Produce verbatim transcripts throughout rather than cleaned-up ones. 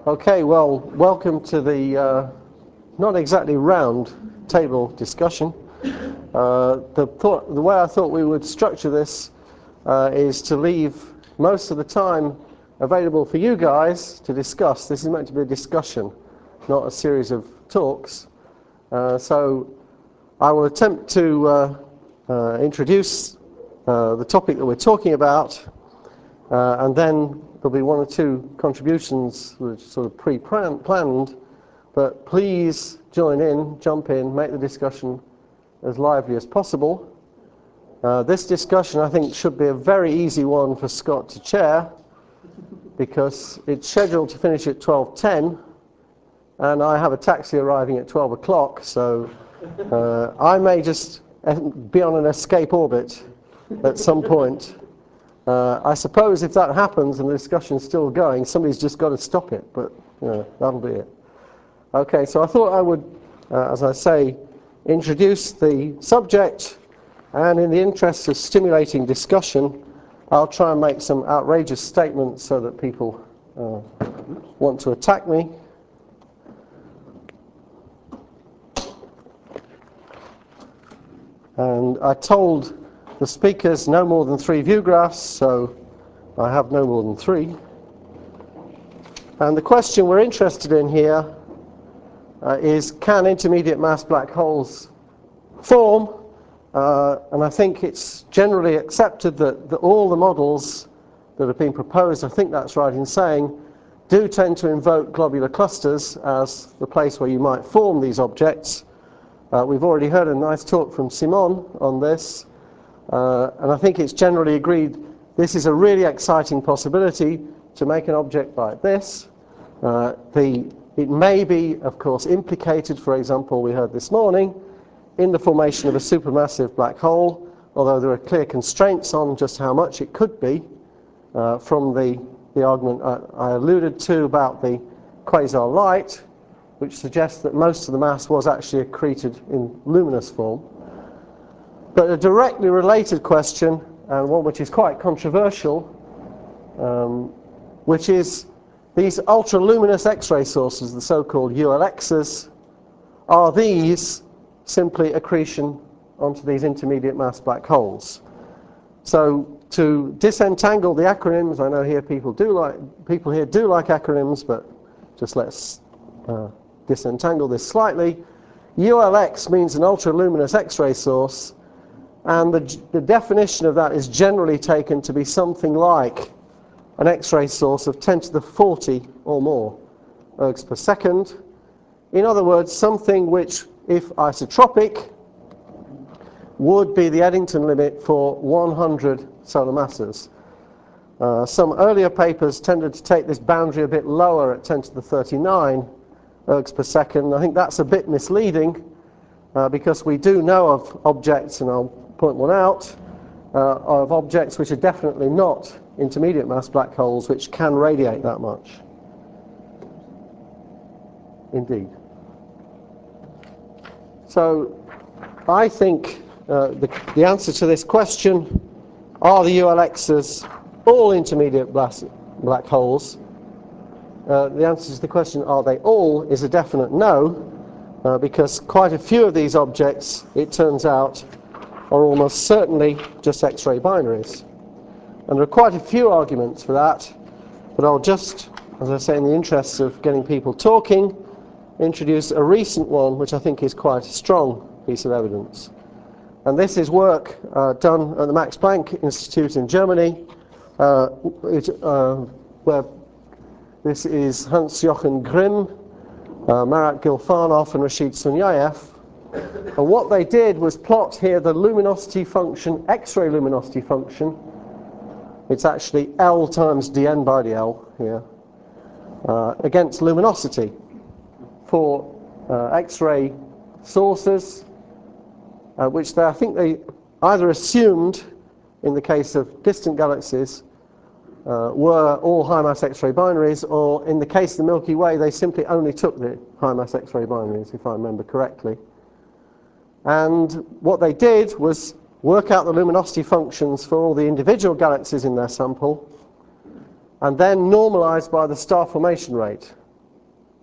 Okay, well, welcome to the uh, not exactly round table discussion. Uh, the, thought, the way I thought we would structure this uh, is to leave most of the time available for you guys to discuss. This is meant to be a discussion, not a series of talks. Uh, so I will attempt to uh, uh, introduce uh, the topic that we're talking about, uh, and then there'll be one or two contributions which are sort of pre-planned, but please join in, jump in, make the discussion as lively as possible. Uh, this discussion, I think, should be a very easy one for Scott to chair, because it's scheduled to finish at twelve ten, and I have a taxi arriving at twelve o'clock, so uh, I may just be on an escape orbit at some point. Uh, I suppose if that happens and the discussion's still going, somebody's just got to stop it, but you know, that'll be it. Okay, so I thought I would, uh, as I say, introduce the subject, and in the interest of stimulating discussion, I'll try and make some outrageous statements so that people uh, want to attack me. And I told the speakers no more than three view graphs, so I have no more than three. And the question we're interested in here uh, is, can intermediate mass black holes form? Uh, and I think it's generally accepted that, that all the models that have been proposed, I think that's right in saying, do tend to invoke globular clusters as the place where you might form these objects. Uh, we've already heard a nice talk from Simon on this, uh, and I think it's generally agreed this is a really exciting possibility to make an object like this. Uh, the, it may be, of course, implicated, for example, we heard this morning, in the formation of a supermassive black hole, although there are clear constraints on just how much it could be uh, from the, the argument I, I alluded to about the quasar light, which suggests that most of the mass was actually accreted in luminous form. But a directly related question, and one which is quite controversial, um, which is these ultraluminous X-ray sources, the so-called U L Xs, are these simply accretion onto these intermediate mass black holes? So to disentangle the acronyms, I know here people do like people here do like acronyms, but just let's uh, disentangle this slightly. U L X means an ultraluminous X-ray source, and the, the definition of that is generally taken to be something like an X-ray source of ten to the forty or more ergs per second. In other words, something which, if isotropic, would be the Eddington limit for one hundred solar masses. Uh, some earlier papers tended to take this boundary a bit lower at ten to the thirty-nine ergs per second. I think that's a bit misleading, uh, because we do know of objects, and I'll point one out, uh, of objects which are definitely not intermediate mass black holes which can radiate that much. Indeed. So I think uh, the, the answer to this question, are the U L Xs all intermediate black holes? Uh, the answer to the question, are they all, is a definite no, uh, because quite a few of these objects, it turns out, are almost certainly just X-ray binaries. And there are quite a few arguments for that, but I'll just, as I say, in the interests of getting people talking, introduce a recent one which I think is quite a strong piece of evidence. And this is work uh, done at the Max Planck Institute in Germany, uh, it, uh, where this is Hans-Jochen Grimm, uh, Marat Gilfanov, and Rashid Sunyaev. And what they did was plot here the luminosity function, X-ray luminosity function. It's actually L times dn by dl here, uh, against luminosity for uh, X-ray sources, uh, which they, I think they either assumed, in the case of distant galaxies, uh, were all high-mass X-ray binaries, or in the case of the Milky Way, they simply only took the high-mass X-ray binaries, if I remember correctly. And what they did was work out the luminosity functions for all the individual galaxies in their sample, and then normalized by the star formation rate.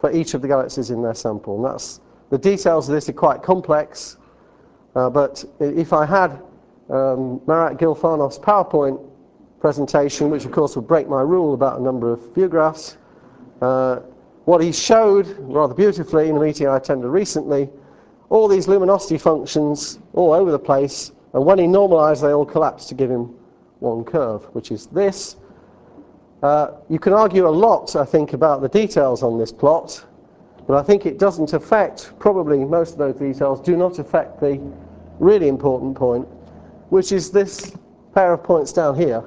for each of the galaxies in their sample. And that's, the details of this are quite complex, uh, but if I had um, Marat Gilfanov's PowerPoint presentation, which of course would break my rule about a number of view graphs, uh, what he showed rather beautifully in a meeting I attended recently, all these luminosity functions all over the place, and when he normalized they all collapsed to give him one curve, which is this. Uh, you can argue a lot, I think, about the details on this plot, but I think it doesn't affect, probably most of those details do not affect the really important point, which is this pair of points down here.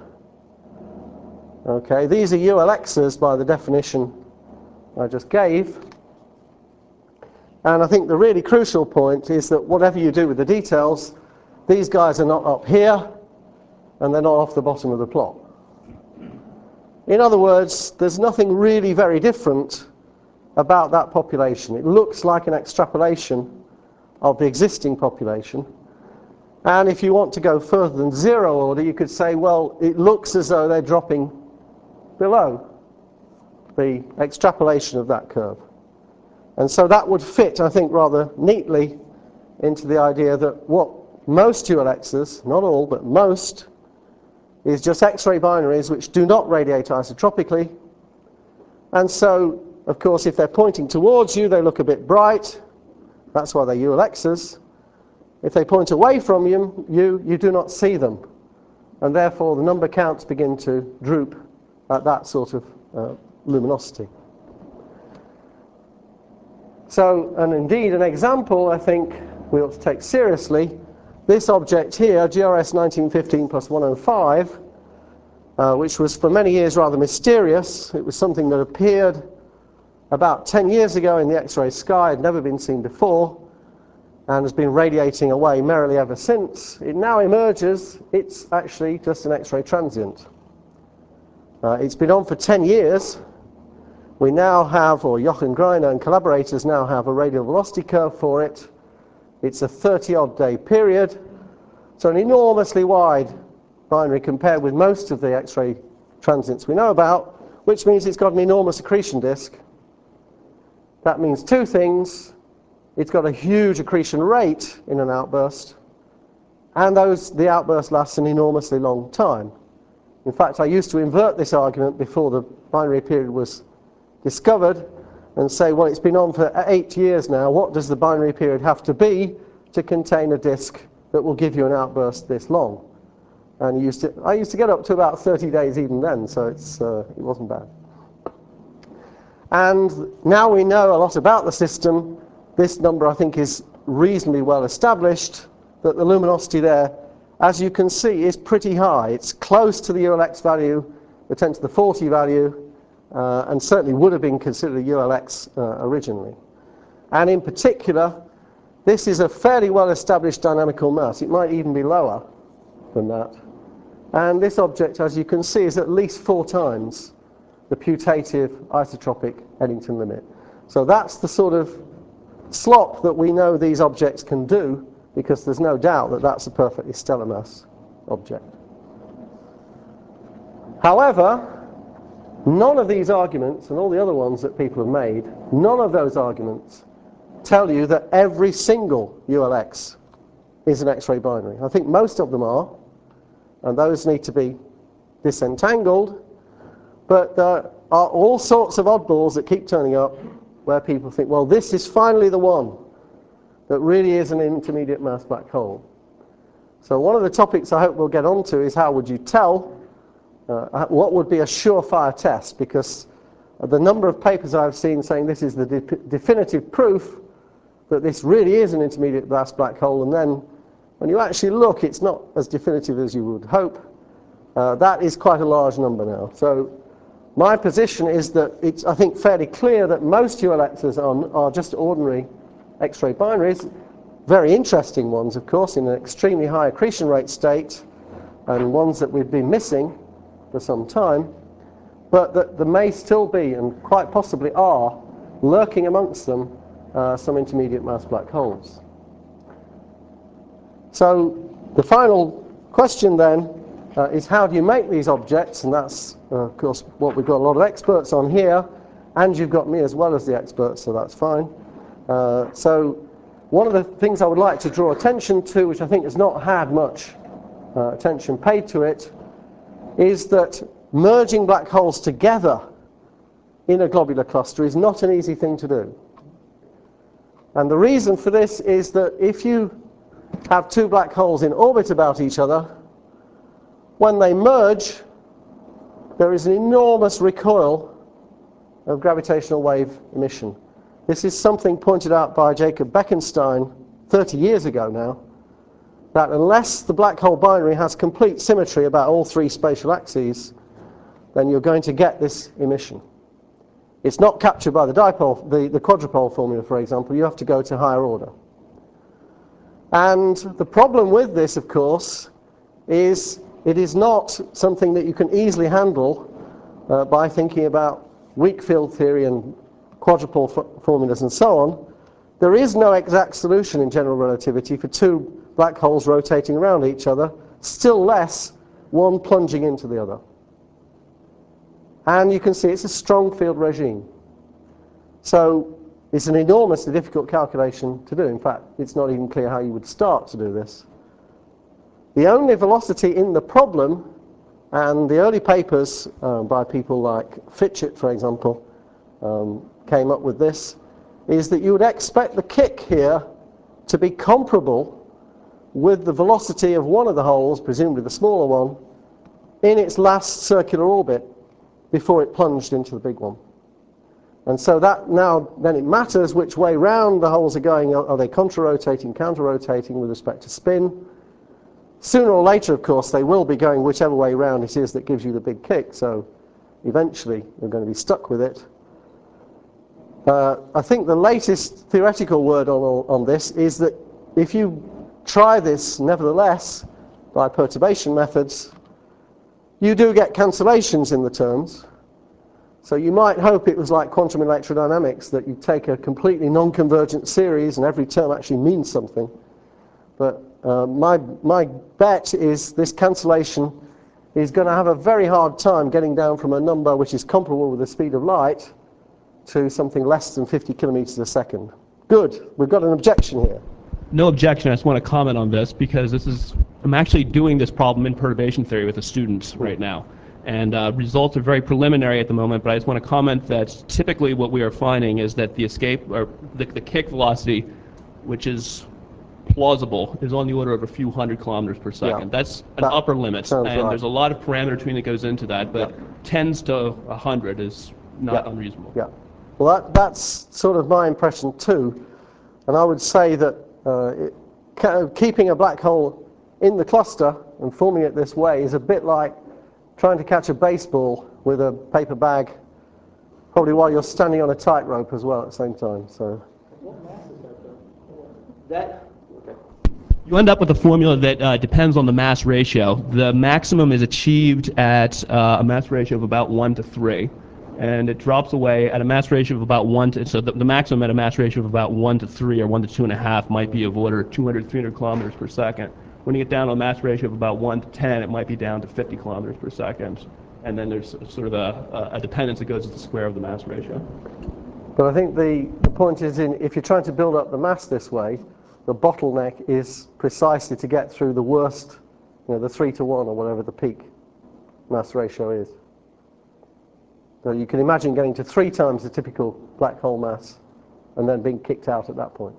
Okay, these are U L Xs by the definition I just gave. And I think the really crucial point is that whatever you do with the details, these guys are not up here, and they're not off the bottom of the plot. In other words, there's nothing really very different about that population. It looks like an extrapolation of the existing population. And if you want to go further than zero order, you could say, well, it looks as though they're dropping below the extrapolation of that curve. And so that would fit, I think, rather neatly into the idea that what most U L Xs, not all, but most, is just X-ray binaries which do not radiate isotropically. And so, of course, if they're pointing towards you, they look a bit bright. That's why they're U L Xs. If they point away from you, you, you do not see them. And therefore, the number counts begin to droop at that sort of uh, luminosity. So, and indeed, an example I think we ought to take seriously, this object here, G R S nineteen fifteen plus one oh five, uh, which was for many years rather mysterious. It was something that appeared about ten years ago in the X-ray sky, had never been seen before, and has been radiating away merrily ever since. It now emerges, it's actually just an X-ray transient. Uh, it's been on for ten years. We now have, or Jochen Greiner and collaborators now have a radial velocity curve for it. It's a thirty odd day period, so an enormously wide binary compared with most of the X-ray transients we know about, which means it's got an enormous accretion disk. That means two things. It's got a huge accretion rate in an outburst, and those, the outburst lasts an enormously long time. In fact, I used to invert this argument before the binary period was discovered and say, well, it's been on for eight years now. What does the binary period have to be to contain a disk that will give you an outburst this long? And used to, I used to get up to about thirty days even then, so it's, uh, it wasn't bad. And now we know a lot about the system. This number, I think, is reasonably well established, that the luminosity there, as you can see, is pretty high. It's close to the U L X value, the ten to the forty value, uh, and certainly would have been considered a U L X uh, originally. And in particular, this is a fairly well-established dynamical mass. It might even be lower than that. And this object, as you can see, is at least four times the putative isotropic Eddington limit. So that's the sort of slop that we know these objects can do, because there's no doubt that that's a perfectly stellar mass object. However, none of these arguments, and all the other ones that people have made, none of those arguments tell you that every single U L X is an X-ray binary. I think most of them are, and those need to be disentangled, but there are all sorts of oddballs that keep turning up where people think, well, this is finally the one that really is an intermediate mass black hole. So one of the topics I hope we'll get onto is how would you tell, uh, what would be a surefire test, because the number of papers I've seen saying this is the de definitive proof that this really is an intermediate mass black hole, and then when you actually look, it's not as definitive as you would hope. Uh, that is quite a large number now. So my position is that it's, I think, fairly clear that most U L Xs are, are just ordinary X-ray binaries, very interesting ones, of course, in an extremely high accretion rate state, and ones that we've been missing for some time, but that there may still be, and quite possibly are, lurking amongst them, uh, some intermediate mass black holes. So the final question then uh, is, how do you make these objects? And that's, uh, of course, what we've got a lot of experts on here. and you've got me as well as the expert, so that's fine. Uh, so one of the things I would like to draw attention to, which I think has not had much uh, attention paid to it, is that merging black holes together in a globular cluster is not an easy thing to do. And the reason for this is that if you have two black holes in orbit about each other, when they merge, there is an enormous recoil of gravitational wave emission. This is something pointed out by Jacob Bekenstein thirty years ago now, that unless the black hole binary has complete symmetry about all three spatial axes, then you're going to get this emission. It's not captured by the dipole, the, the quadrupole formula, for example. You have to go to higher order. And the problem with this, of course, is it is not something that you can easily handle uh, by thinking about weak field theory and quadrupole formulas and so on. There is no exact solution in general relativity for two black holes rotating around each other, still less one plunging into the other. And you can see it's a strong field regime. So it's an enormously difficult calculation to do. In fact, it's not even clear how you would start to do this. The only velocity in the problem, and the early papers uh, by people like Fitchett, for example, um, came up with this, is that you would expect the kick here to be comparable with the velocity of one of the holes, presumably the smaller one, in its last circular orbit before it plunged into the big one. And so that now, then it matters which way round the holes are going. Are they contra-rotating, counter-rotating with respect to spin? Sooner or later, of course, they will be going whichever way round it is that gives you the big kick, so eventually you're going to be stuck with it. Uh, I think the latest theoretical word on, on this is that if you try this, nevertheless, by perturbation methods, you do get cancellations in the terms. So you might hope it was like quantum electrodynamics, that you take a completely non-convergent series and every term actually means something. But uh, my, my bet is this cancellation is going to have a very hard time getting down from a number which is comparable with the speed of light to something less than fifty kilometers a second. Good. We've got an objection here. No objection. I just want to comment on this because this is, I'm actually doing this problem in perturbation theory with the students right now. And uh, results are very preliminary at the moment, but I just want to comment that typically what we are finding is that the escape, or the, the kick velocity, which is plausible, is on the order of a few hundred kilometers per second. Yeah, That's an that upper limit, and right. There's a lot of parameter tuning that goes into that, but yeah. tens to a hundred is not yeah. unreasonable. Yeah. Well, that, that's sort of my impression too, and I would say that uh, it, keeping a black hole in the cluster and forming it this way is a bit like trying to catch a baseball with a paper bag, probably while you're standing on a tightrope as well at the same time. So what mass is that, though? That you end up with a formula that uh, depends on the mass ratio. The maximum is achieved at uh, a mass ratio of about one to three, and it drops away at a mass ratio of about one to. So the, the maximum at a mass ratio of about one to three or one to two and a half might be of order two hundred, three hundred kilometers per second. When you get down to a mass ratio of about one to ten, it might be down to fifty kilometers per second. And then there's sort of a, a dependence that goes to the square of the mass ratio. But I think the, the point is, in if you're trying to build up the mass this way, the bottleneck is precisely to get through the worst, you know, the three to one or whatever the peak mass ratio is. So you can imagine getting to three times the typical black hole mass and then being kicked out at that point.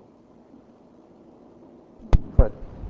Fred.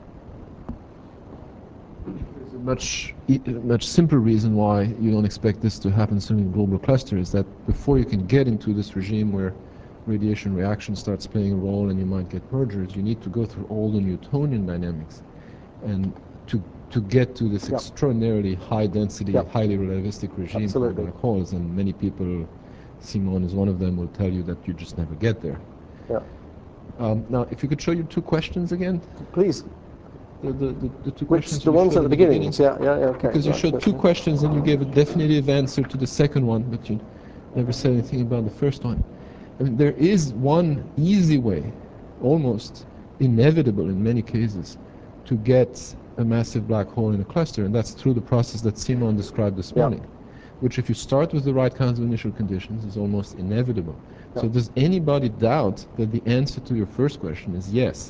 There's a much, much simpler reason why you don't expect this to happen soon in global cluster is that before you can get into this regime where radiation reaction starts playing a role and you might get mergers, you need to go through all the Newtonian dynamics. And to to get to this yep. extraordinarily high density, yep. highly relativistic regime Absolutely. for black holes, and many people, Simon is one of them, will tell you that you just never get there. Yeah. Um, now, if you could show you two questions again. Please. The, the, the, the two Which, questions the you ones showed at the beginning. beginning. Yeah, yeah, yeah, okay. Because you right. showed two questions and you gave a definitive answer to the second one, but you never said anything about the first one. I mean, there is one easy way, almost inevitable in many cases, to get a massive black hole in a cluster, and that's through the process that Simon described this morning. Yeah. which if you start with the right kinds of initial conditions is almost inevitable. Yeah. So does anybody doubt that the answer to your first question is yes?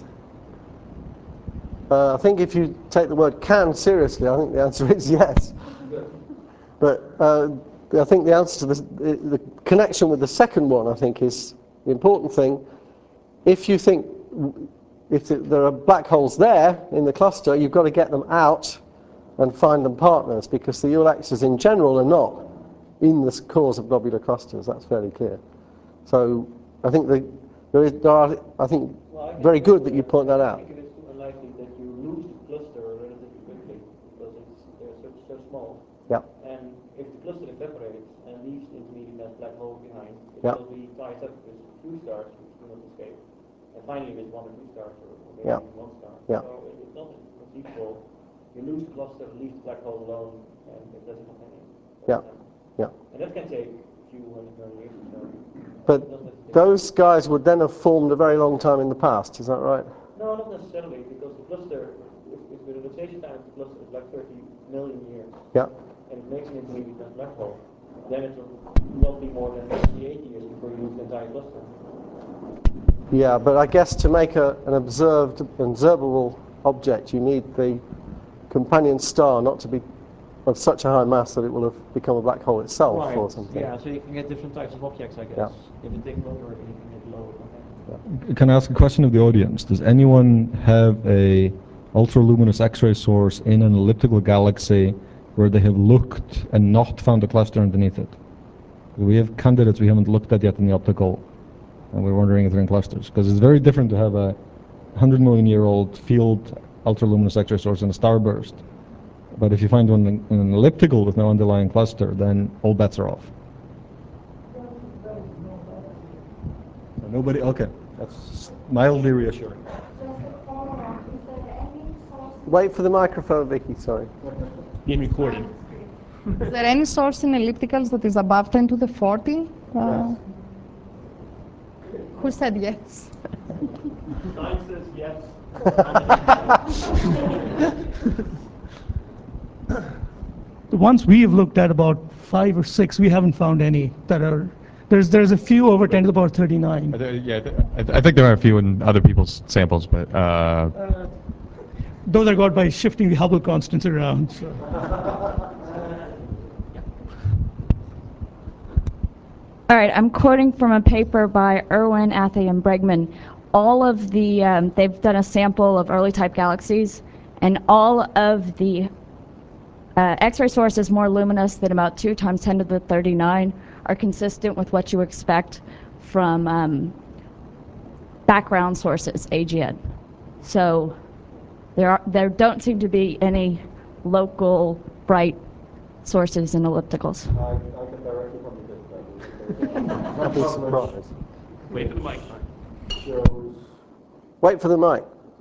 Uh, I think if you take the word can seriously, I think the answer is yes. But uh, I think the answer to this, the connection with the second one, I think, is the important thing. If you think if there are black holes there in the cluster, you've got to get them out and find them partners, because the U L Xs in general are not in the cores of globular clusters. That's fairly clear. So I think the, there is, there are, I think, well, I very good that you point that out. Unlikely that you lose the cluster relatively quickly because it's they're so, so small. Yeah. And if the cluster evaporates and leaves the intermediate mass black hole behind, it yeah. will be tied up with two stars which do not escape. And finally with one or two stars or maybe yeah. one star. Yeah. So it's not conceivable. You lose the cluster, leave the black hole alone, and it doesn't have any. Yeah. Yeah. And that can take a few hundred million years or so. But those guys would then have formed a very long time in the past, is that right? No, not necessarily, because the cluster, if, if the rotation time of the cluster is like thirty million years, yeah. and it makes an intermediate mass black hole, then it will not be more than sixty-eight years before you lose the entire cluster. Yeah, but I guess to make a, an observed, observable object, you need the companion star not to be of such a high mass that it will have become a black hole itself, right. or something. Yeah, so you can get different types of objects, I guess. Yeah. If it takes longer, you can get lower. Yeah. Can I ask a question of the audience? Does anyone have a ultraluminous X-ray source in an elliptical galaxy where they have looked and not found a cluster underneath it? We have candidates we haven't looked at yet in the optical, and we're wondering if they're in clusters. Because it's very different to have a one hundred million year old field ultraluminous X-ray source in a starburst. But if you find one in, in an elliptical with no underlying cluster, then all bets are off. So nobody, okay, that's mildly reassuring. Wait for the microphone, Vicky, sorry. Being recorded. Is there any source in ellipticals that is above ten to the forty? Uh, Yes. Who said yes? Science says yes. The ones we have looked at, about five or six, we haven't found any that are. There's there's a few over ten to the power thirty-nine. I th- yeah, I, th- I, th- I think there are a few in other people's samples, but uh, Uh, those are got by shifting the Hubble constants around. So. All right, I'm quoting from a paper by Irwin, Athey, and Bregman. All of the, um, they've done a sample of early type galaxies, and all of the uh, X-ray sources more luminous than about two times ten to the thirty-nine are consistent with what you expect from um, background sources, A G N. So there are, there don't seem to be any local bright sources in ellipticals. I, I can directly from the I'd be surprised. Wait for the mic. shows Wait for the mic.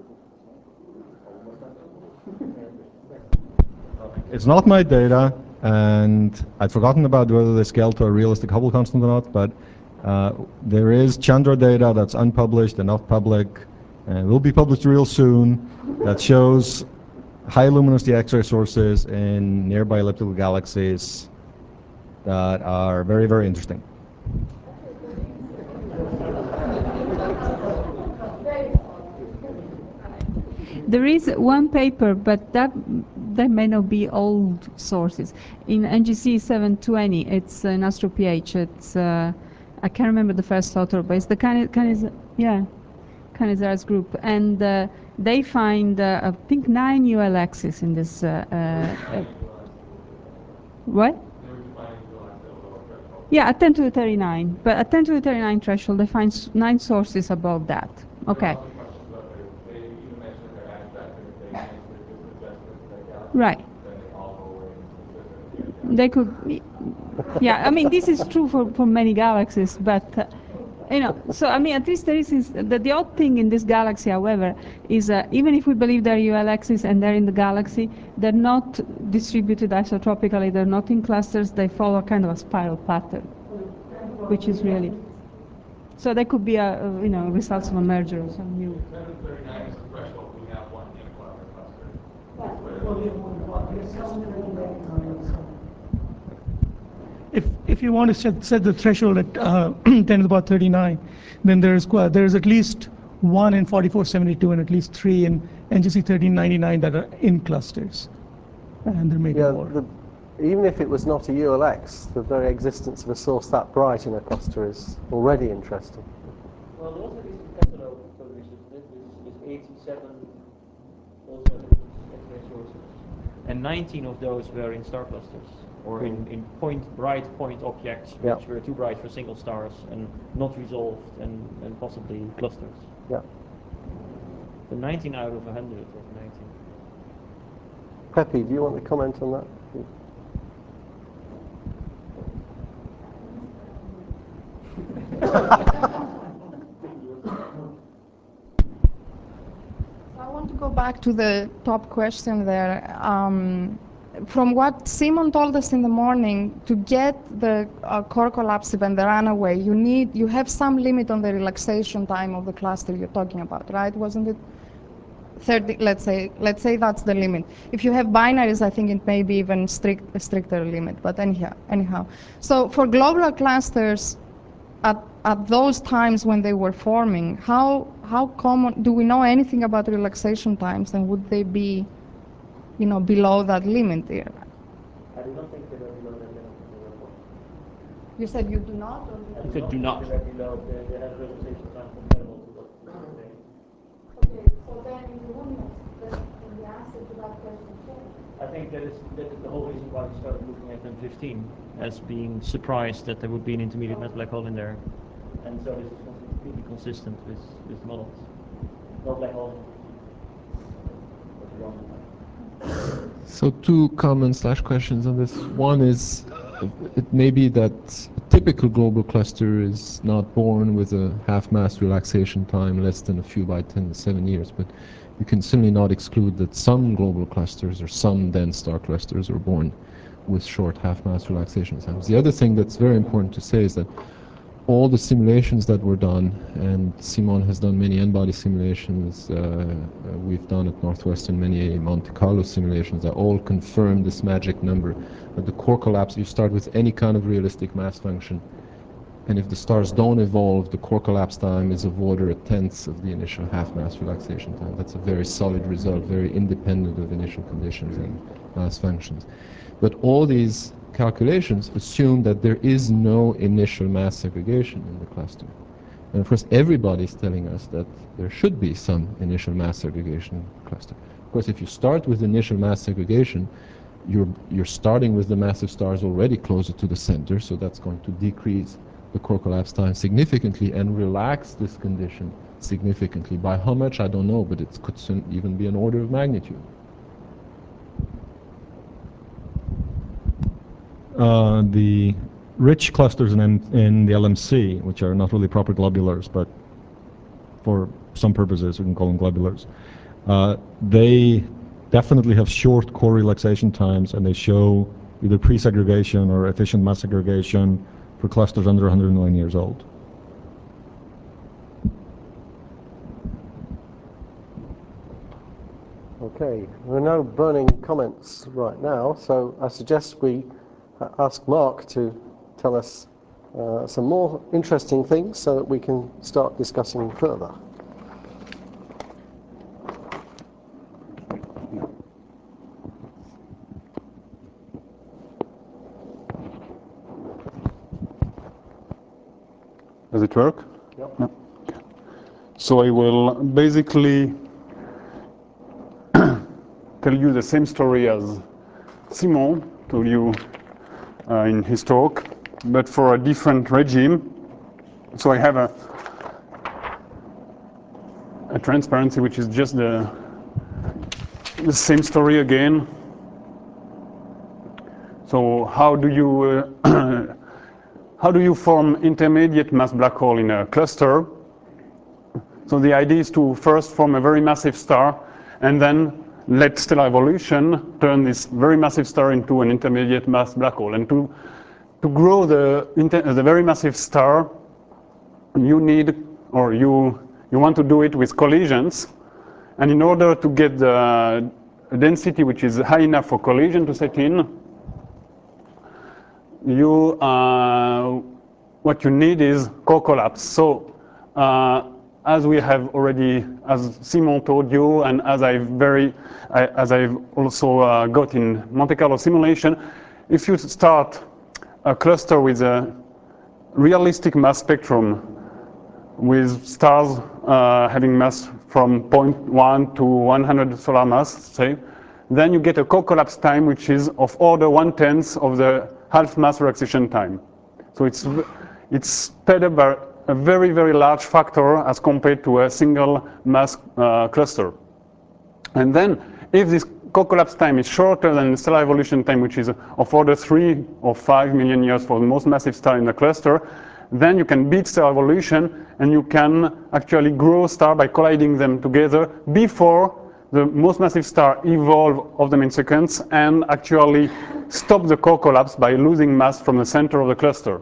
It's not my data, and I'd forgotten about whether they scale to a realistic Hubble constant or not, but uh, there is Chandra data that's unpublished and not public, and will be published real soon, that shows high luminosity X-ray sources in nearby elliptical galaxies that are very, very interesting. There is one paper, but that that may not be old sources. In N G C seven twenty, it's an AstroPH. It's uh, I can't remember the first author, but it's the Cani- Caniz- yeah, Canizares group, and uh, they find uh, I think nine U L Xs in this. Uh, uh, what? Yeah, at ten to the thirty-nine, but at ten to the thirty-nine threshold, they find s- nine sources above that. Okay. Right. They could, yeah. I mean, this is true for, for many galaxies, but uh, you know. So I mean, at least there is, is the, the odd thing in this galaxy, however, is uh, even if we believe they're U L Xs and they're in the galaxy, they're not distributed isotropically. They're not in clusters. They follow kind of a spiral pattern, which is really. So they could be a, a you know results of a merger or some new. if if you want to set, set the threshold at uh, ten to the power thirty-nine, then there's qu- there's at least one in forty-four seventy-two and at least three in N G C thirteen ninety-nine that are in clusters, and there may be Yeah, more. the, even if it was not a U L X, the very existence of a source that bright in a cluster is already interesting. Well, there also is some catalog published, isn't it? There's, there's eighty-seven also X-ray sources, and nineteen of those were in star clusters, or mm. in, in point bright point objects, which yep. were too bright for single stars and not resolved, and, and possibly clusters. Yeah. So nineteen out of one hundred of nineteen. Pepe, do you want to comment on that? I want to go back to the top question there. Um, from what Simon told us in the morning, to get the uh, core collapse event, the runaway, you need, you have some limit on the relaxation time of the cluster you're talking about, right? Wasn't it thirty? Let's say, let's say that's the limit. If you have binaries, I think it may be even strict, a stricter limit. But anyhow, anyhow, so for globular clusters, At, at those times when they were forming, how how common, do we know anything about relaxation times, and would they be, you know, below that limit there? I do not think they were below that limit in the report. You said you do not? Or I You said do not. They were below, they, they had relaxation time comparable to what we were saying. Okay, so then in the limit, in the answer to that question, I think that is, that is the whole reason why we started looking at M fifteen, as being surprised that there would be an intermediate mass black hole in there. And so this is completely consistent with, with models. Not black hole. So two comments slash questions on this. One is, it may be that a typical global cluster is not born with a half-mass relaxation time less than a few by ten to seven years, but you can certainly not exclude that some global clusters or some dense star clusters are born with short half-mass relaxation times. The other thing that's very important to say is that all the simulations that were done, and Simon has done many N-body simulations, uh, uh, we've done at Northwestern many Monte Carlo simulations, that all confirm this magic number, that the core collapse, you start with any kind of realistic mass function, and if the stars don't evolve, the core collapse time is of order a tenth of the initial half-mass relaxation time. That's a very solid result, very independent of initial conditions and mass functions. But all these calculations assume that there is no initial mass segregation in the cluster. And of course, everybody is telling us that there should be some initial mass segregation in the cluster. Of course, if you start with initial mass segregation, you're, you're starting with the massive stars already closer to the center, so that's going to decrease the core collapse time significantly and relax this condition significantly. By how much, I don't know, but it could even be an order of magnitude. Uh, the rich clusters in, in the L M C, which are not really proper globulars, but for some purposes we can call them globulars, uh, they definitely have short core relaxation times, and they show either pre-segregation or efficient mass segregation for clusters under one hundred million years old. Okay, there are no burning comments right now, so I suggest we ask Mark to tell us uh, some more interesting things so that we can start discussing further. Does it work? Yep. No. Okay. So I will basically tell you the same story as Simon told you uh, in his talk, but for a different regime. So I have a, a transparency which is just the, the same story again. So how do you uh, how do you form intermediate mass black hole in a cluster? So the idea is to first form a very massive star and then let stellar evolution turn this very massive star into an intermediate mass black hole. And to to grow the the very massive star, you need, or you you want to do it with collisions. And in order to get the density which is high enough for collision to set in, you uh, what you need is core collapse. So uh, as we have already, as Simon told you, and as I've very, I, as I've also uh, got in Monte Carlo simulation, if you start a cluster with a realistic mass spectrum, with stars uh, having mass from zero point one to one hundred solar mass, say, then you get a core collapse time which is of order one-tenth of the half mass relaxation time. So it's, it's sped up by a very, very large factor as compared to a single mass uh, cluster. And then if this core collapse time is shorter than the stellar evolution time, which is of order three or five million years for the most massive star in the cluster, then you can beat stellar evolution and you can actually grow star by colliding them together before the most massive star evolve of them in seconds and actually stop the core collapse by losing mass from the center of the cluster.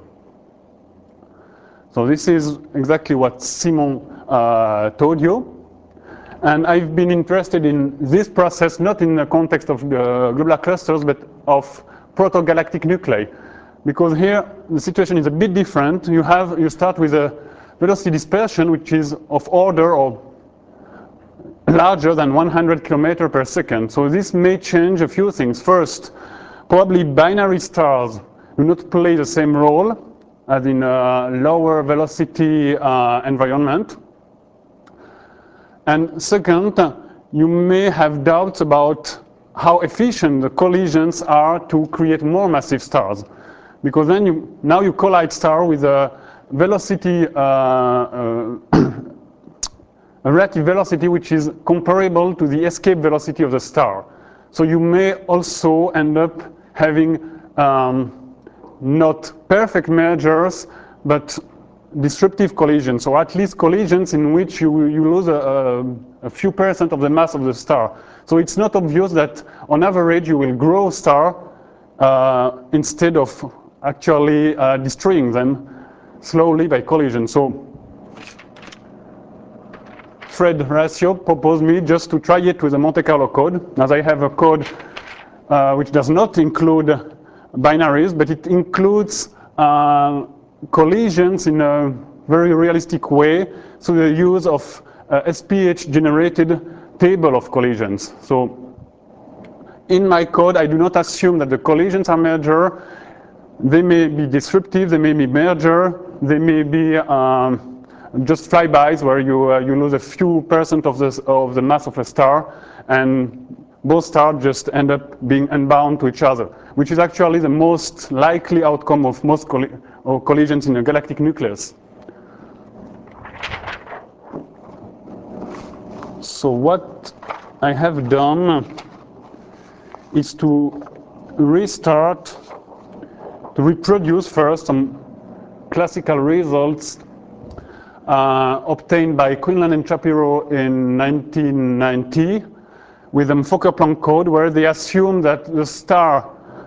So this is exactly what Simon uh, told you. And I've been interested in this process, not in the context of the globular clusters, but of protogalactic nuclei. Because here the situation is a bit different. You have, you start with a velocity dispersion, which is of order or larger than one hundred kilometers per second. So this may change a few things. First, probably binary stars do not play the same role as in a lower velocity uh, environment. And second, you may have doubts about how efficient the collisions are to create more massive stars. Because then you, now you collide star with a velocity, uh, uh, a relative velocity which is comparable to the escape velocity of the star. So you may also end up having um, not perfect mergers, but disruptive collisions, or at least collisions in which you, you lose a, a, a few percent of the mass of the star. So it's not obvious that on average you will grow star uh, instead of actually uh, destroying them slowly by collision. So Fred Ratio proposed me just to try it with a Monte Carlo code, as I have a code uh, which does not include binaries, but it includes uh, collisions in a very realistic way, so the use of uh, S P H generated table of collisions. So in my code, I do not assume that the collisions are merger. They may be disruptive, they may be merger, they may be um, just flybys where you, uh, you lose a few percent of, this, of the mass of a star, and both stars just end up being unbound to each other, which is actually the most likely outcome of most colli or collisions in a galactic nucleus. So what I have done is to restart, to reproduce first some classical results uh, obtained by Quinlan and Shapiro in nineteen ninety with a Fokker-Planck code, where they assume that the star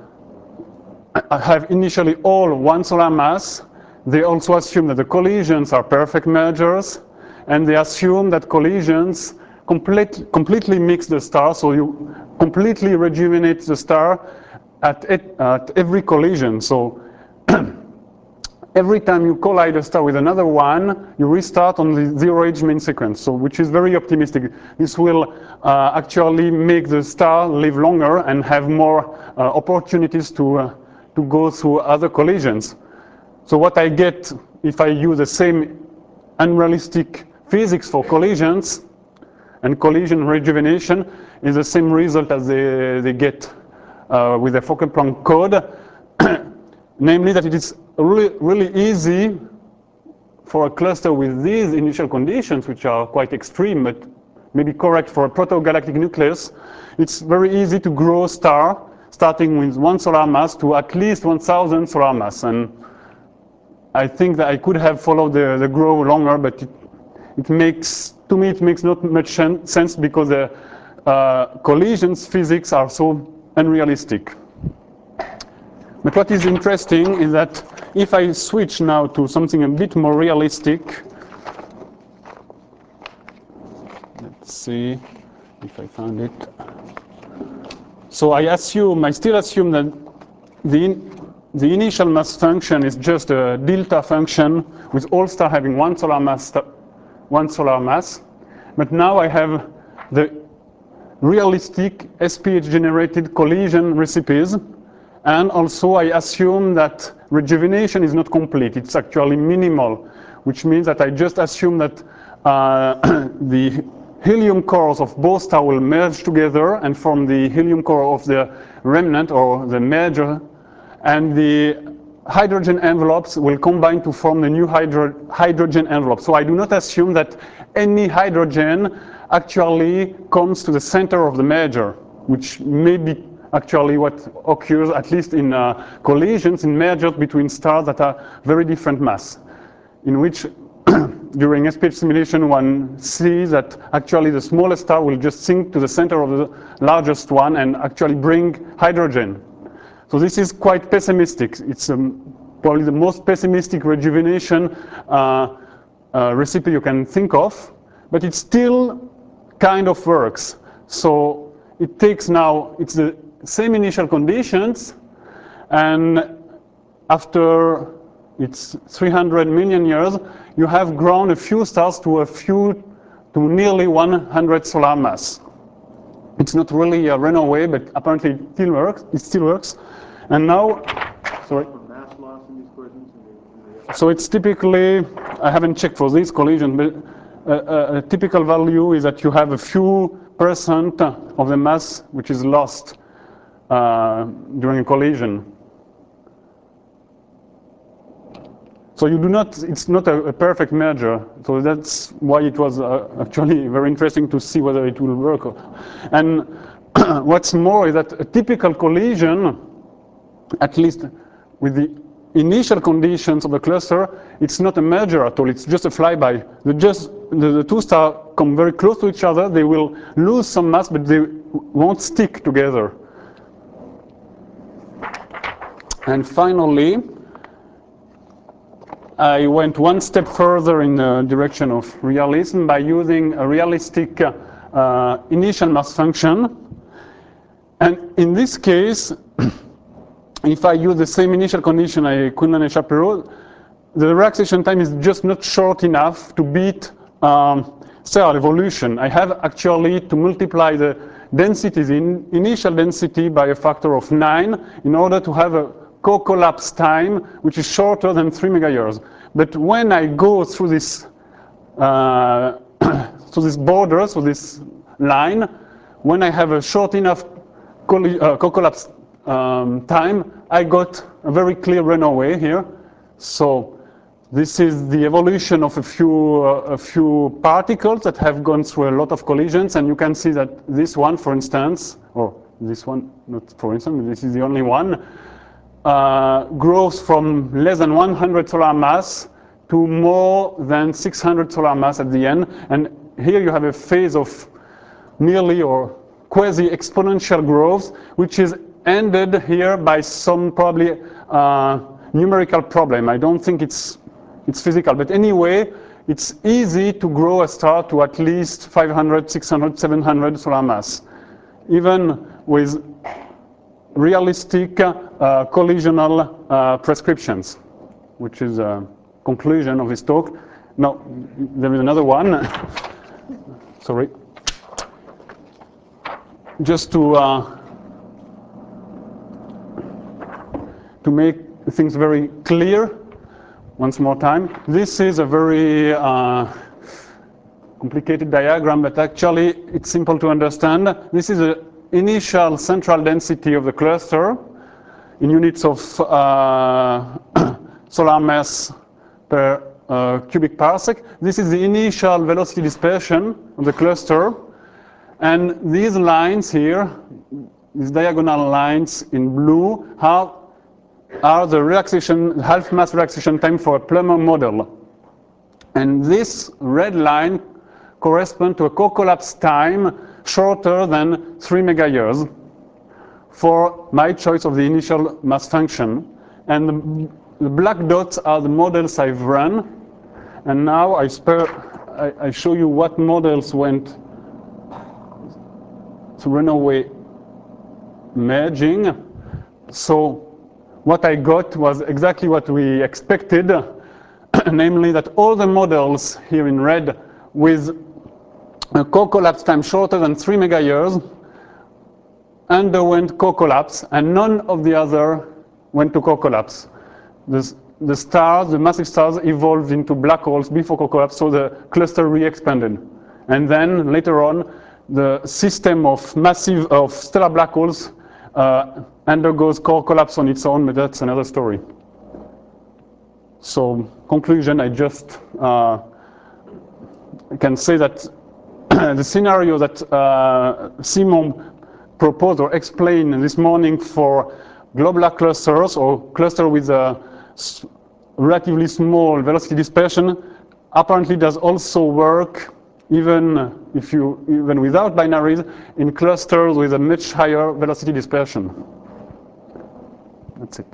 have initially all one solar mass. They also assume that the collisions are perfect mergers, and they assume that collisions complete, completely mix the star, so you completely rejuvenate the star at, it, at every collision. So every time you collide a star with another one, you restart on the zero-age main sequence, so which is very optimistic. This will uh, actually make the star live longer and have more uh, opportunities to, uh, to go through other collisions. So what I get if I use the same unrealistic physics for collisions and collision rejuvenation is the same result as they, they get uh, with the Fokker-Planck code, namely that it is really, really easy for a cluster with these initial conditions, which are quite extreme, but maybe correct for a proto-galactic nucleus. It's very easy to grow a star, starting with one solar mass to at least one thousand solar mass. And I think that I could have followed the, the grow longer, but it, it makes, to me, it makes not much sense because the uh, collisions physics are so unrealistic. But what is interesting is that if I switch now to something a bit more realistic, let's see if I found it. So I assume, I still assume that the, the initial mass function is just a delta function with all stars having one solar mass, one solar mass. But now I have the realistic S P H-generated collision recipes, and also I assume that rejuvenation is not complete. It's actually minimal, which means that I just assume that uh, the helium cores of both stars will merge together and form the helium core of the remnant or the merger, and the hydrogen envelopes will combine to form the new hydro hydrogen envelope. So I do not assume that any hydrogen actually comes to the center of the merger, which may be actually what occurs at least in uh, collisions, in mergers between stars that are very different mass, in which during S P H simulation one sees that actually the smallest star will just sink to the center of the largest one and actually bring hydrogen. So this is quite pessimistic. It's um, probably the most pessimistic rejuvenation uh, uh, recipe you can think of, but it still kind of works. So it takes now, it's the same initial conditions, and after it's three hundred million years, you have grown a few stars to a few, to nearly one hundred solar mass. It's not really a runaway, but apparently it still works. It still works. And now, sorry. So it's typically, I haven't checked for this collision, but a, a, a typical value is that you have a few percent of the mass which is lost uh, during a collision. So you do not, it's not a, a perfect merger. So that's why it was uh, actually very interesting to see whether it will work. And what's more is that a typical collision, at least with the initial conditions of the cluster, it's not a merger at all, it's just a flyby. The, just, the, the two stars come very close to each other, they will lose some mass, but they won't stick together. And finally, I went one step further in the direction of realism by using a realistic uh, initial mass function. And in this case, if I use the same initial condition, I Kuhlmann and Shapiro, the relaxation time is just not short enough to beat um, stellar evolution. I have actually to multiply the densities in initial density by a factor of nine in order to have a co-collapse time which is shorter than three megayears. But when I go through this, uh, through this border, through this line, when I have a short enough co-collapse um, time, I got a very clear runaway here. So this is the evolution of a few, uh, a few particles that have gone through a lot of collisions, and you can see that this one, for instance, or this one, not for instance, but this is the only one, uh, grows from less than one hundred solar mass to more than six hundred solar mass at the end. And here you have a phase of nearly or quasi-exponential growth, which is ended here by some probably uh, numerical problem. I don't think it's, it's physical, but anyway, it's easy to grow a star to at least five hundred, six hundred, seven hundred solar mass, even with realistic uh, collisional uh, prescriptions, which is a conclusion of this talk. No, there is another one. Sorry. Just to uh, to make things very clear, once more time, this is a very uh, complicated diagram, but actually it's simple to understand. This is the initial central density of the cluster in units of uh, solar mass per uh, cubic parsec. This is the initial velocity dispersion of the cluster. And these lines here, these diagonal lines in blue, are, are the relaxation, half mass relaxation time for a Plummer model. And this red line corresponds to a co-collapse time shorter than three megayears for my choice of the initial mass function. And the, the black dots are the models I've run. And now I, spare, I, I show you what models went to runaway merging. So what I got was exactly what we expected, namely that all the models here in red with a core collapse time shorter than three mega years underwent core collapse, and none of the other went to core collapse. The, the stars, the massive stars, evolved into black holes before core collapse, so the cluster re-expanded. And then later on, the system of massive of stellar black holes uh, undergoes core collapse on its own, but that's another story. So, conclusion, I just uh, can say that the scenario that uh, Simon proposed or explained this morning for globular clusters or cluster with a relatively small velocity dispersion apparently does also work even if you even without binaries in clusters with a much higher velocity dispersion. That's it.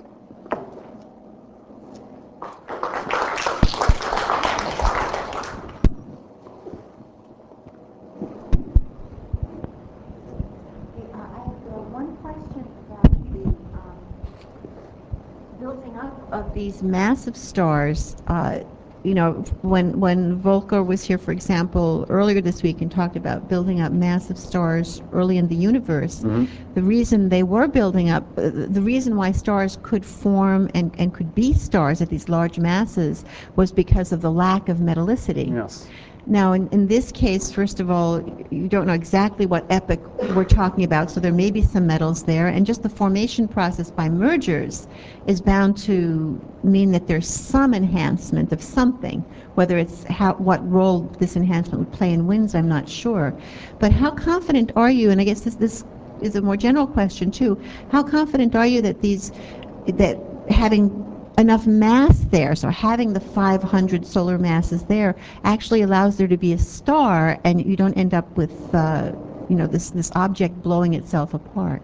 Building up of these massive stars, uh, you know, when when Volker was here, for example, earlier this week and talked about building up massive stars early in the universe, mm-hmm. the reason they were building up, uh, the reason why stars could form and, and could be stars at these large masses was because of the lack of metallicity. Yes. Now, in, in this case, first of all, you don't know exactly what epoch we're talking about, so there may be some metals there, and just the formation process by mergers is bound to mean that there's some enhancement of something. Whether it's how, what role this enhancement would play in winds, I'm not sure. But how confident are you, and I guess this, this is a more general question too, how confident are you that these, that having enough mass there, so having the five hundred solar masses there actually allows there to be a star, and you don't end up with, uh, you know, this this object blowing itself apart.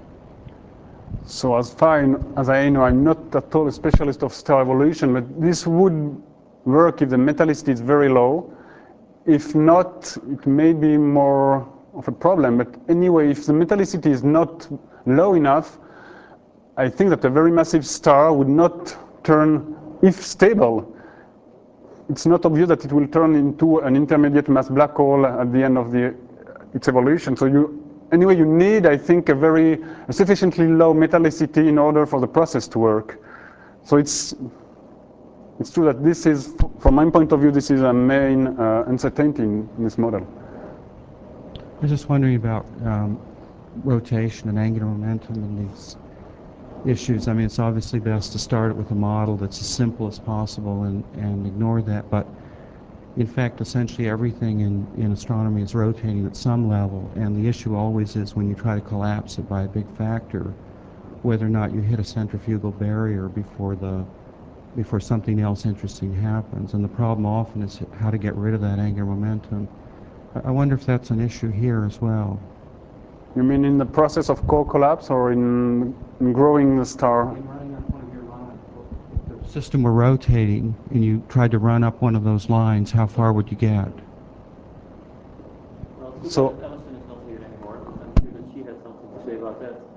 So as far as I know, I'm not at all a specialist of star evolution, but this would work if the metallicity is very low. If not, it may be more of a problem. But anyway, if the metallicity is not low enough, I think that a very massive star would not turn, if stable, it's not obvious that it will turn into an intermediate mass black hole at the end of the, its evolution. So you, anyway, you need, I think, a very a sufficiently low metallicity in order for the process to work. So it's it's true that this is, from my point of view, this is a main uh, uncertainty in, in this model. I was just wondering about um, rotation and angular momentum in these issues. I mean, it's obviously best to start it with a model that's as simple as possible and, and ignore that, but in fact, essentially everything in, in astronomy is rotating at some level, and the issue always is when you try to collapse it by a big factor, whether or not you hit a centrifugal barrier before the before something else interesting happens. And the problem often is how to get rid of that angular momentum. I, I wonder if that's an issue here as well. You mean in the process of core collapse or in, in growing the star? If the system were rotating and you tried to run up one of those lines, how far would you get? Well, so Emerson is not here anymore. I'm sure that she has something to say about that.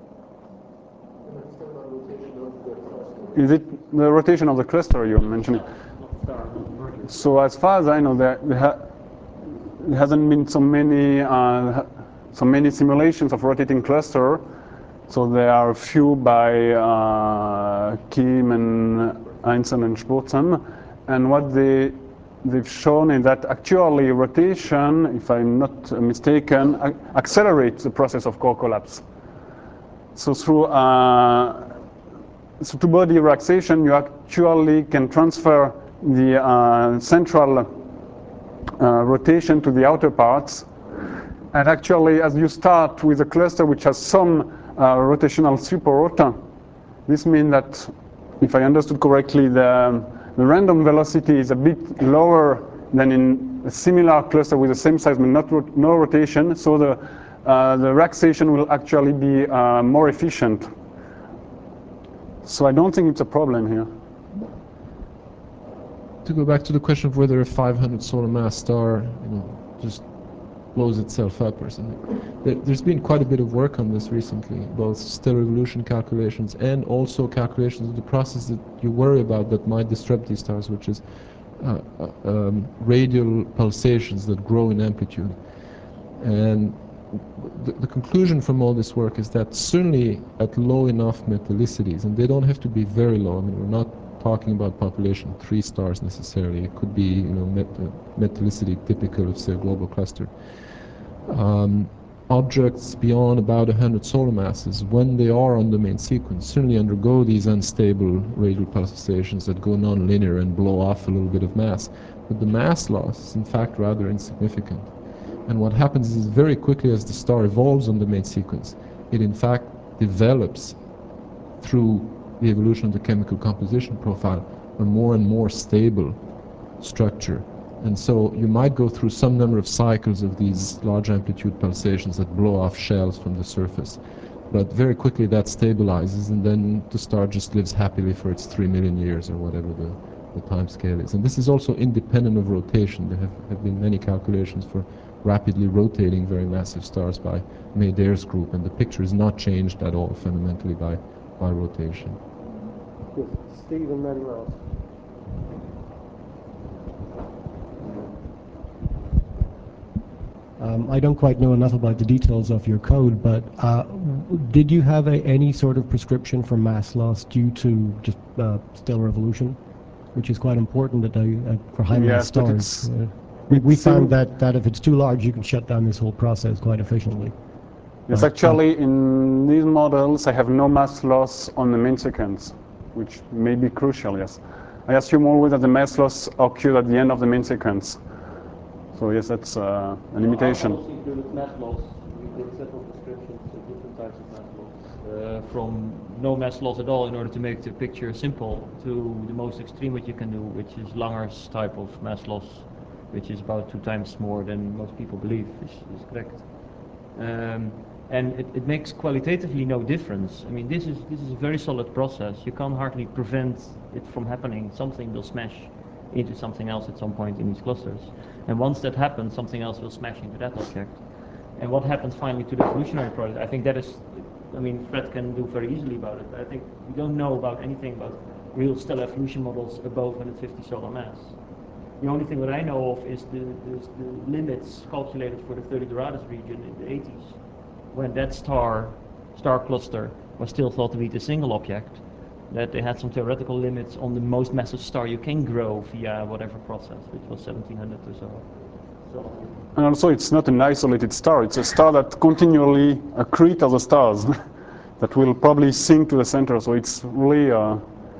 Is it the rotation of the cluster you're mentioning? So as far as I know, there, there, ha there hasn't been so many uh, so many simulations of rotating cluster. So there are a few by uh, Kim and Einstein and Spurzheim, and what they they've shown is that actually rotation, if I'm not mistaken, ac accelerates the process of core collapse. So through uh, so to body relaxation, you actually can transfer the uh, central uh, rotation to the outer parts. And actually, as you start with a cluster which has some uh, rotational support, this means that, if I understood correctly, the, the random velocity is a bit lower than in a similar cluster with the same size but not rot no rotation. So the, uh, the relaxation will actually be uh, more efficient. So I don't think it's a problem here. To go back to the question of whether a five hundred solar mass star, you know, just blows itself up or something. There, there's been quite a bit of work on this recently, both stellar evolution calculations and also calculations of the process that you worry about that might disrupt these stars, which is uh, uh, um, radial pulsations that grow in amplitude. And the, the conclusion from all this work is that certainly at low enough metallicities, and they don't have to be very low, I mean, we're not talking about population three stars necessarily, it could be, you know, met, uh, metallicity typical of, say, a global cluster. Um, objects beyond about one hundred solar masses, when they are on the main sequence, certainly undergo these unstable radial pulsations that go non-linear and blow off a little bit of mass. But the mass loss is in fact rather insignificant. And what happens is very quickly as the star evolves on the main sequence, it in fact develops through the evolution of the chemical composition profile a more and more stable structure. And so you might go through some number of cycles of these large amplitude pulsations that blow off shells from the surface. But very quickly that stabilizes, and then the star just lives happily for its three million years or whatever the, the time scale is. And this is also independent of rotation. There have, have been many calculations for rapidly rotating very massive stars by Maydair's group, and the picture is not changed at all fundamentally by, by rotation. Yes, Steve and then Ross. Um, I don't quite know enough about the details of your code, but uh, did you have a, any sort of prescription for mass loss due to just uh, stellar evolution, which is quite important that they, uh, for high mass Yes, stars? it's, Uh, we we it's found that, that if it's too large, you can shut down this whole process quite efficiently. Yes, But, actually, in these models, I have no mass loss on the main sequence, which may be crucial, yes. I assume always that the mass loss occurred at the end of the main sequence. So yes, that's uh, a limitation. Also included mass loss. We did several descriptions of different types of mass loss. Uh, from no mass loss at all in order to make the picture simple to the most extreme what you can do, which is Langer's type of mass loss, which is about two times more than most people believe is, is correct. Um, and it, it makes qualitatively no difference. I mean, this is this is a very solid process. You can't hardly prevent it from happening. Something will smash into something else at some point in these clusters. And once that happens, something else will smash into that object. And what happens finally to the evolutionary process, I think that is, I mean, Fred can do very easily about it, but I think we don't know about anything about real stellar evolution models above one hundred fifty solar mass. The only thing that I know of is the, the, the limits calculated for the thirty Doradus region in the eighties, when that star, star cluster was still thought to be the single object, that they had some theoretical limits on the most massive star you can grow via whatever process, which was seventeen hundred or so. so. And also it's not an isolated star, it's a star that continually accretes other stars that will probably sink to the center. So it's really, uh,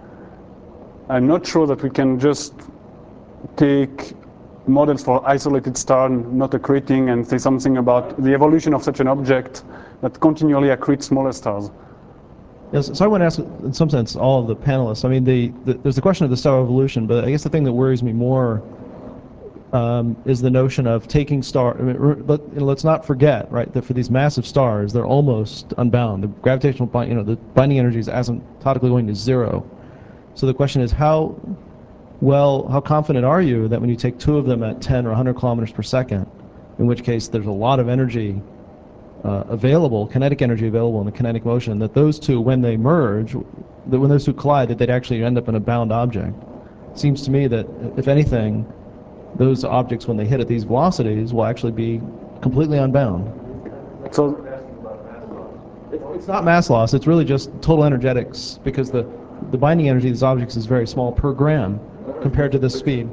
I'm not sure that we can just take models for isolated star not accreting and say something about the evolution of such an object that continually accretes smaller stars. Yes, so I want to ask, in some sense, all of the panelists. I mean, the, the, there's the question of the stellar evolution, but I guess the thing that worries me more um, is the notion of taking star. I mean, but you know, let's not forget, right, that for these massive stars, they're almost unbound. The gravitational, bind, you know, the binding energy is asymptotically going to zero. So the question is, how well, how confident are you that when you take two of them at ten or one hundred kilometers per second, in which case there's a lot of energy Uh, available, kinetic energy available in the kinetic motion, that those two, when they merge, that when those two collide, that they'd actually end up in a bound object? Seems to me that, if anything, those objects, when they hit at these velocities, will actually be completely unbound. So it's not mass loss, it's really just total energetics, because the, the binding energy of these objects is very small per gram compared to this speed.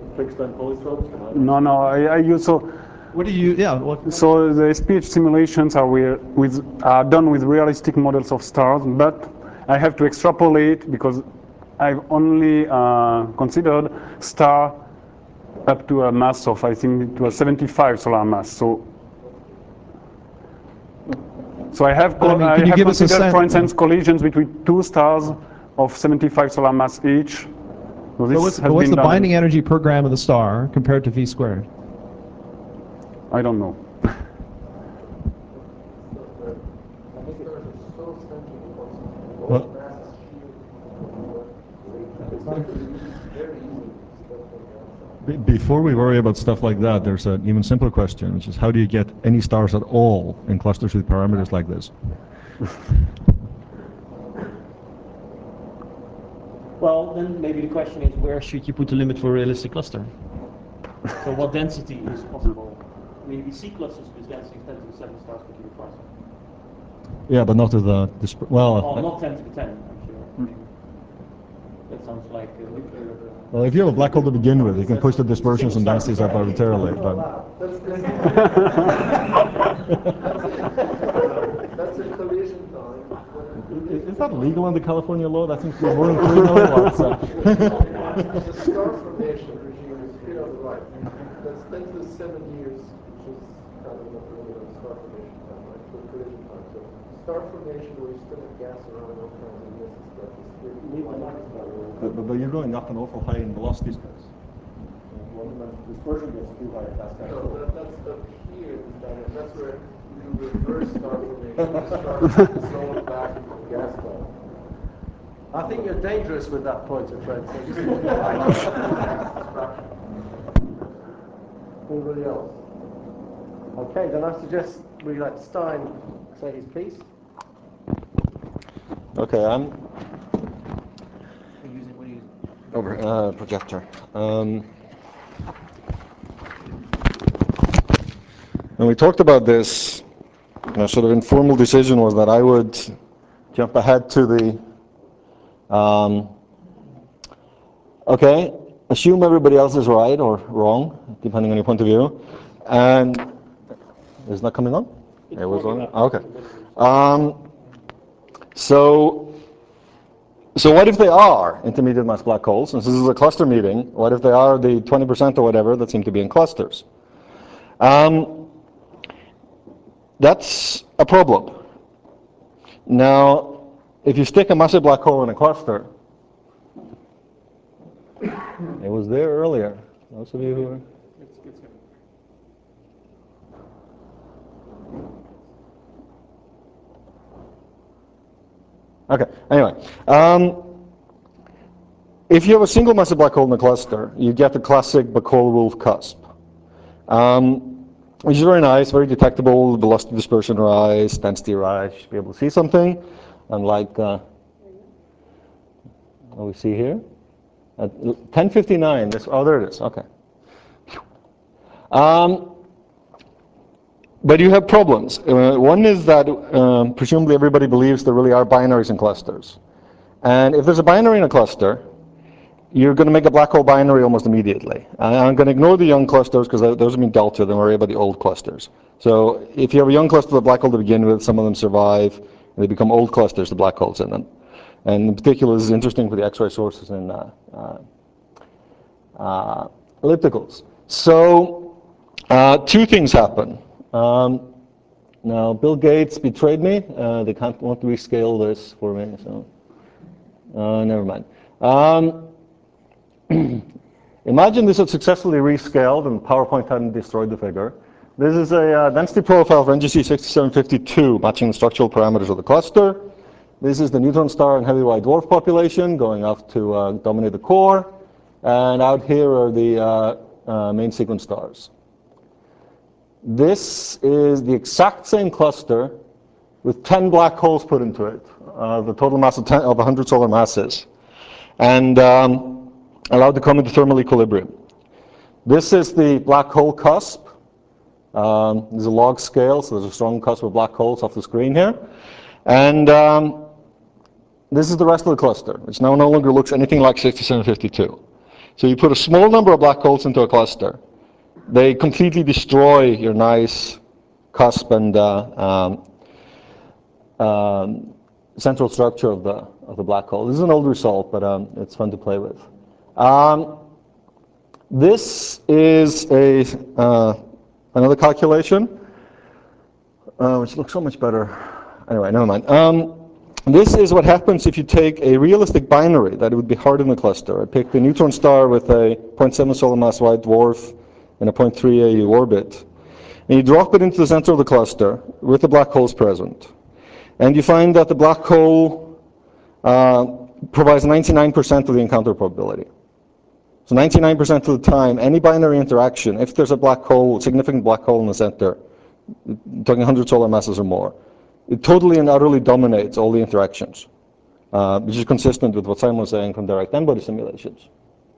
No, no, I, I use so. What do you, yeah. What, so the S P H simulations are, with, are done with realistic models of stars, but I have to extrapolate because I've only uh, considered star up to a mass of, I think it was seventy-five solar mass. So, so I have, I mean, I have considered, for instance, yeah. collisions between two stars of seventy-five solar mass each. So this but what's, has but what's been the done. binding energy per gram of the star compared to V squared? I don't know. Well, before we worry about stuff like that, there's an even simpler question, which is how do you get any stars at all in clusters with parameters like this? Well, then maybe the question is, where should you put the limit for a realistic cluster? So what density is possible? I mean, we see clusters with density ten to the seven stars per cubic parsec. Yeah, but not to the, disp- well... Oh, uh, not ten to the ten, I'm sure. I mean, that sounds like a nuclear... Well, if you have a black hole to begin with, you can push the dispersions and densities up arbitrarily. But That's a collision time. is that legal under California law? That seems to be more than three milliwatts. The star formation regime is here on the right. That's ten to the seven years, which is kind of what the limit of star formation time, right? So collision time. So star formation where you still have gas around all kinds of misses, but it's But, but, but you're going up an awful high in velocity space. Well, the dispersion gets too high. That's no, that, that's up here. That, that's where you do reverse star formation. The star slowly back into the gas ball. I think you're dangerous with that pointer, Fred. So just anybody else? Okay, then I suggest we let Stein say his piece. Okay, I'm over uh, projector. Um, when we talked about this, a sort of informal decision was that I would jump ahead to the. Um, okay, assume everybody else is right or wrong, depending on your point of view, and is that coming on? It was on. Okay. Um, so. So what if they are intermediate mass black holes? Since this is a cluster meeting, what if they are the twenty percent or whatever that seem to be in clusters? Um, that's a problem. Now, if you stick a massive black hole in a cluster, it was there earlier. Those of you who are... Okay, anyway. Um, if you have a single massive black hole in the cluster, you get the classic Bacol-Wolf cusp, um, which is very nice, very detectable, velocity dispersion rise, density rise, you should be able to see something, unlike uh, what we see here. At ten fifty-nine, this, oh, there it is, okay. Um, But you have problems. Uh, one is that um, presumably everybody believes there really are binaries in clusters. And if there's a binary in a cluster, you're going to make a black hole binary almost immediately. And I'm going to ignore the young clusters because those have been dealt with and worry about the old clusters. So if you have a young cluster of a black hole to begin with, some of them survive, and they become old clusters, the black holes in them. And in particular, this is interesting for the X-ray sources in uh, uh, uh, ellipticals. So uh, two things happen. Um, now, Bill Gates betrayed me. Uh, they can't want to rescale this for me, so uh, never mind. Um, imagine this had successfully rescaled and PowerPoint hadn't destroyed the figure. This is a uh, density profile for N G C sixty-seven fifty-two, matching the structural parameters of the cluster. This is the neutron star and heavy white dwarf population going off to uh, dominate the core. And out here are the uh, uh, main sequence stars. This is the exact same cluster with ten black holes put into it, uh, the total mass of, ten, of one hundred solar masses, and um, allowed to come into thermal equilibrium. This is the black hole cusp. Um, there's a log scale, so there's a strong cusp of black holes off the screen here. And um, this is the rest of the cluster, which now no longer looks anything like sixty-seven fifty-two. So you put a small number of black holes into a cluster. They completely destroy your nice cusp and uh, um, um, central structure of the of the black hole. This is an old result, but um, it's fun to play with. Um, this is a uh, another calculation, uh, which looks so much better. Anyway, never mind. Um, this is what happens if you take a realistic binary that it would be hard in the cluster. I picked a neutron star with a zero point seven solar mass white dwarf in a zero point three A U orbit. And you drop it into the center of the cluster with the black holes present. And you find that the black hole uh, provides ninety-nine percent of the encounter probability. So ninety-nine percent of the time, any binary interaction, if there's a black hole, significant black hole in the center, talking one hundred solar masses or more, it totally and utterly dominates all the interactions, uh, which is consistent with what Simon was saying from direct n-body simulations.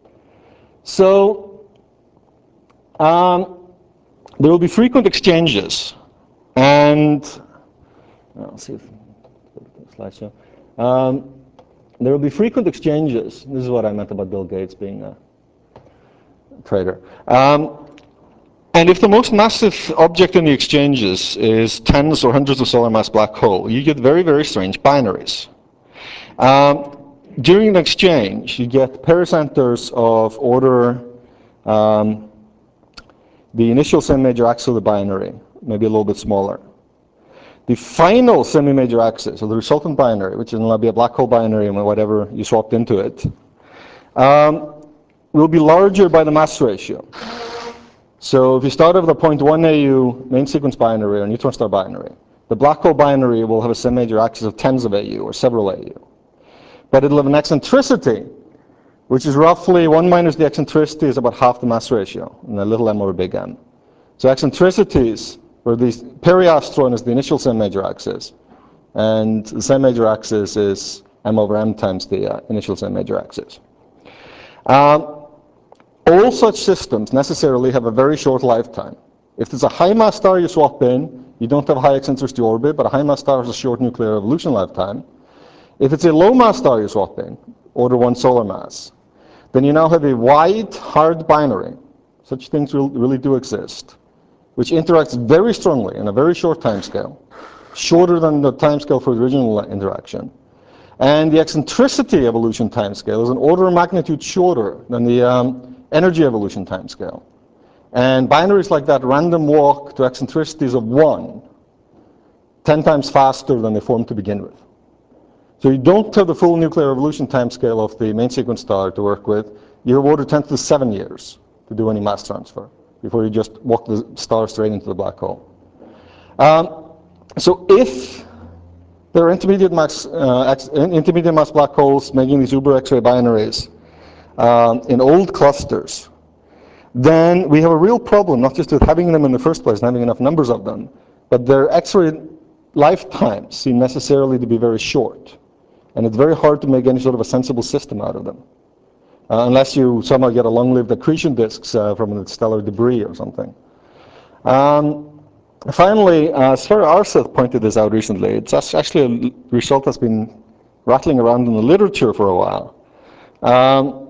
So um, there will be frequent exchanges, and I'll see if slideshow. Um, there will be frequent exchanges. This is what I meant about Bill Gates being a traitor. Um, and if the most massive object in the exchanges is tens or hundreds of solar mass black hole, you get very, very strange binaries. Um, during an exchange, you get pericenters of order, um, the initial semi-major axis of the binary, maybe a little bit smaller. The final semi-major axis, or the resultant binary, which is going to be a black hole binary and whatever you swapped into it, um, will be larger by the mass ratio. So if you start with a zero point one A U main sequence binary or neutron star binary, the black hole binary will have a semi-major axis of tens of A U or several A U. But it'll have an eccentricity, which is roughly one minus the eccentricity is about half the mass ratio, and a little m over big M. So eccentricities, where the periastron is the initial semi-major axis, and the semi-major axis is m over m times the uh, initial semi-major axis. Um, all such systems necessarily have a very short lifetime. If there's a high mass star you swap in, you don't have a high eccentricity orbit, but a high mass star has a short nuclear evolution lifetime. If it's a low mass star you swap in, order one solar mass, then you now have a wide, hard binary. Such things will, really do exist, which interacts very strongly in a very short time scale, shorter than the time scale for the original interaction. And the eccentricity evolution time scale is an order of magnitude shorter than the um, energy evolution time scale. And binaries like that random walk to eccentricities of one, ten times faster than they formed to begin with. So you don't have the full nuclear evolution time scale of the main sequence star to work with. You have order ten to the seven years to do any mass transfer before you just walk the star straight into the black hole. Um, so if there are intermediate mass, uh, intermediate mass black holes making these uber X-ray binaries um, in old clusters, then we have a real problem, not just with having them in the first place and having enough numbers of them, but their X-ray lifetimes seem necessarily to be very short. And it's very hard to make any sort of a sensible system out of them, uh, unless you somehow get a long-lived accretion disks uh, from the stellar debris or something. Um, finally, uh, Sverre Arseth pointed this out recently. It's actually a result that's been rattling around in the literature for a while. Um,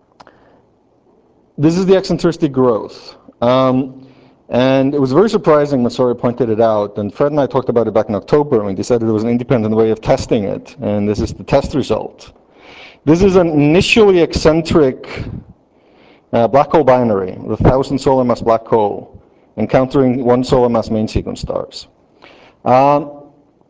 this is the eccentricity growth. Um, and it was very surprising when Sverre pointed it out, and Fred and I talked about it back in October, and we decided there was an independent way of testing it, and this is the test result. This is an initially eccentric uh, black hole binary with a thousand solar mass black hole encountering one solar mass main sequence stars. Um,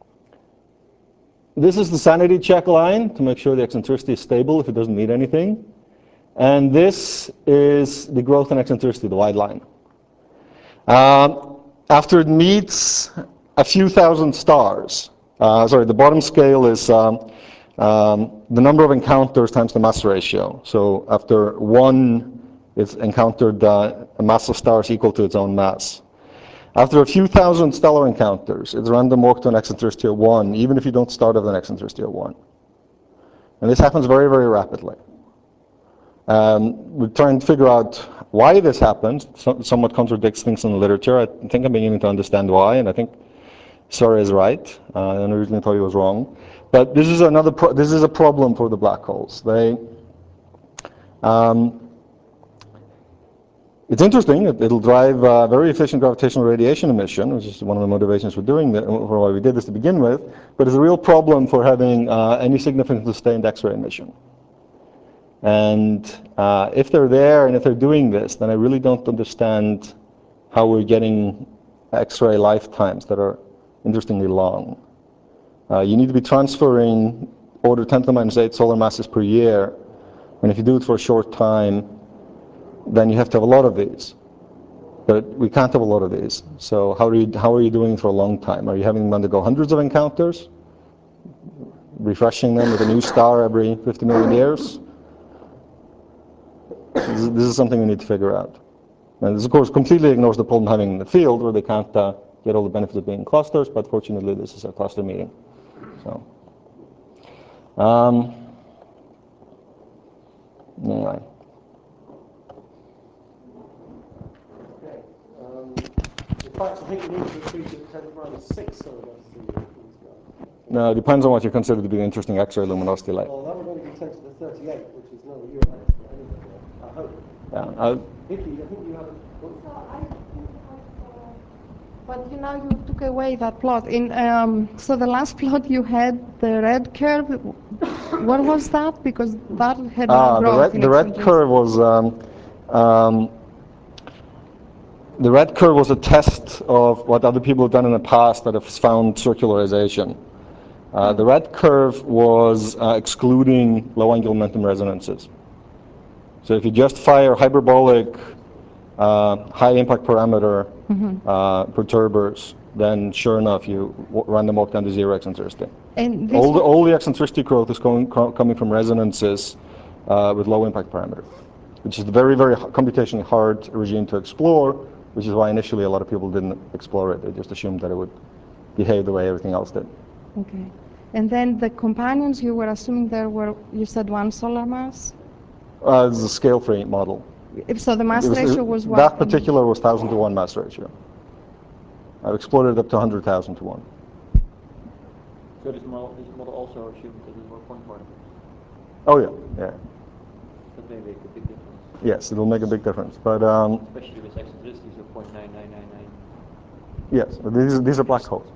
this is the sanity check line to make sure the eccentricity is stable if it doesn't meet anything. And this is the growth in eccentricity, the wide line. Um, after it meets a few thousand stars, uh, sorry, the bottom scale is um, um, the number of encounters times the mass ratio. So after one, it's encountered uh, a mass of stars equal to its own mass. After a few thousand stellar encounters, it's random walk to an eccentricity of one, even if you don't start with an eccentricity of one. And this happens very, very rapidly. Um, we're trying to figure out why this happens. So, somewhat contradicts things in the literature. I think I'm beginning to understand why, and I think Sverre is right. Uh, I originally thought he was wrong. But this is another. Pro this is a problem for the black holes. They. Um, it's interesting. It, it'll drive uh, very efficient gravitational radiation emission, which is one of the motivations for doing that, for why we did this to begin with. But it's a real problem for having uh, any significant sustained X-ray emission. And uh, if they're there and if they're doing this, then I really don't understand how we're getting X-ray lifetimes that are interestingly long. Uh, you need to be transferring order ten to the minus eight solar masses per year, and if you do it for a short time, then you have to have a lot of these. But we can't have a lot of these. So how are you, how are you doing it for a long time? Are you having them undergo hundreds of encounters, refreshing them with a new star every fifty million years? This is, this is something we need to figure out. And this, of course, completely ignores the problem having in the field where they can't uh, get all the benefits of being in clusters, but fortunately this is a cluster meeting. So, um, anyway. Okay. Um, in fact, I think we need to treat it at around six solar masses. No, it depends on what you consider to be an interesting X-ray luminosity light. Well, that would only be ten to the thirty-eight, which is no U L X anyway, I hope. Yeah. Uh, Vicky, I think you have a... But you know, you took away that plot. In um, so the last plot you had the red curve. What was that? Because that had ah, no the growth red, in the red eccentricity. curve was um, um, the red curve was a test of what other people have done in the past that have found circularization. Uh, the red curve was uh, excluding low angular momentum resonances. So if you just fire hyperbolic uh, high impact parameter Mm-hmm. uh, perturbers, then sure enough you w run them up down to zero eccentricity. And this all the all the eccentricity growth is going, co coming from resonances uh, with low impact parameter, which is a very very computationally hard regime to explore, which is why initially a lot of people didn't explore it. They just assumed that it would behave the way everything else did. Okay. And then the companions you were assuming there were, you said one solar mass? Uh, it's a scale-free model. If so the mass It was- ratio was what? That particular was one thousand to one mass ratio. I've explored it up to one hundred thousand to one. So this model, this model also assumes that there were point particles. Oh yeah, yeah. That may make a big difference. Yes, it'll make a big difference. But um, Especially with eccentricities of zero point nine nine nine nine. yes, but these these are black holes.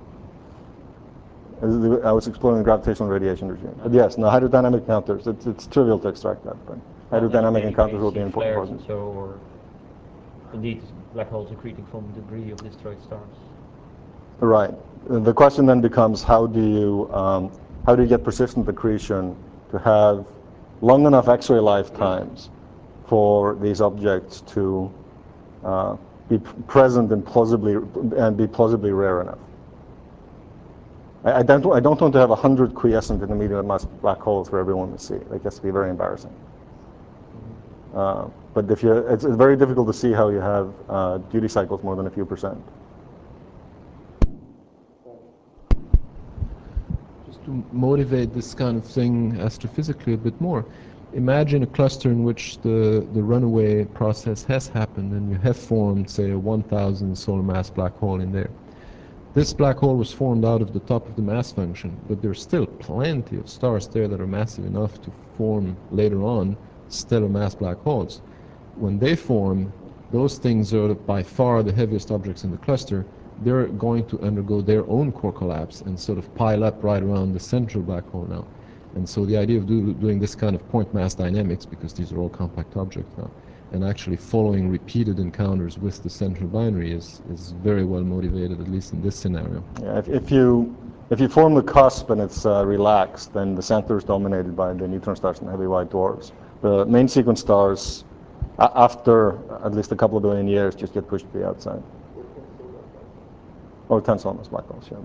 I was exploring the gravitational radiation regime. But yes, no hydrodynamic encounters. It's it's trivial to extract that, but hydrodynamic encounters will be important. Flares and so, or indeed black holes accreting from debris of destroyed stars. Right. The question then becomes how do you um, how do you get persistent accretion to have long enough X-ray lifetimes for these objects to uh, be present and plausibly and be plausibly rare enough. I, I don't I don't want to have a hundred quiescent intermediate mass black holes for everyone to see. That gets to be very embarrassing. Uh, but if you, it's, it's very difficult to see how you have uh, duty cycles more than a few percent. Just to motivate this kind of thing astrophysically a bit more, imagine a cluster in which the, the runaway process has happened and you have formed, say, a one thousand solar mass black hole in there. This black hole was formed out of the top of the mass function, but there's still plenty of stars there that are massive enough to form later on stellar mass black holes. When they form, those things are by far the heaviest objects in the cluster. They're going to undergo their own core collapse and sort of pile up right around the central black hole now. And so the idea of do, doing this kind of point mass dynamics, because these are all compact objects now, and actually following repeated encounters with the central binary is, is very well motivated, at least in this scenario. Yeah, if, if you if you form the cusp and it's uh, relaxed, then the center is dominated by the neutron stars and heavy white dwarfs. The main sequence stars, uh, after at least a couple of billion years, just get pushed to the outside. Or ten solar mass black holes, yeah.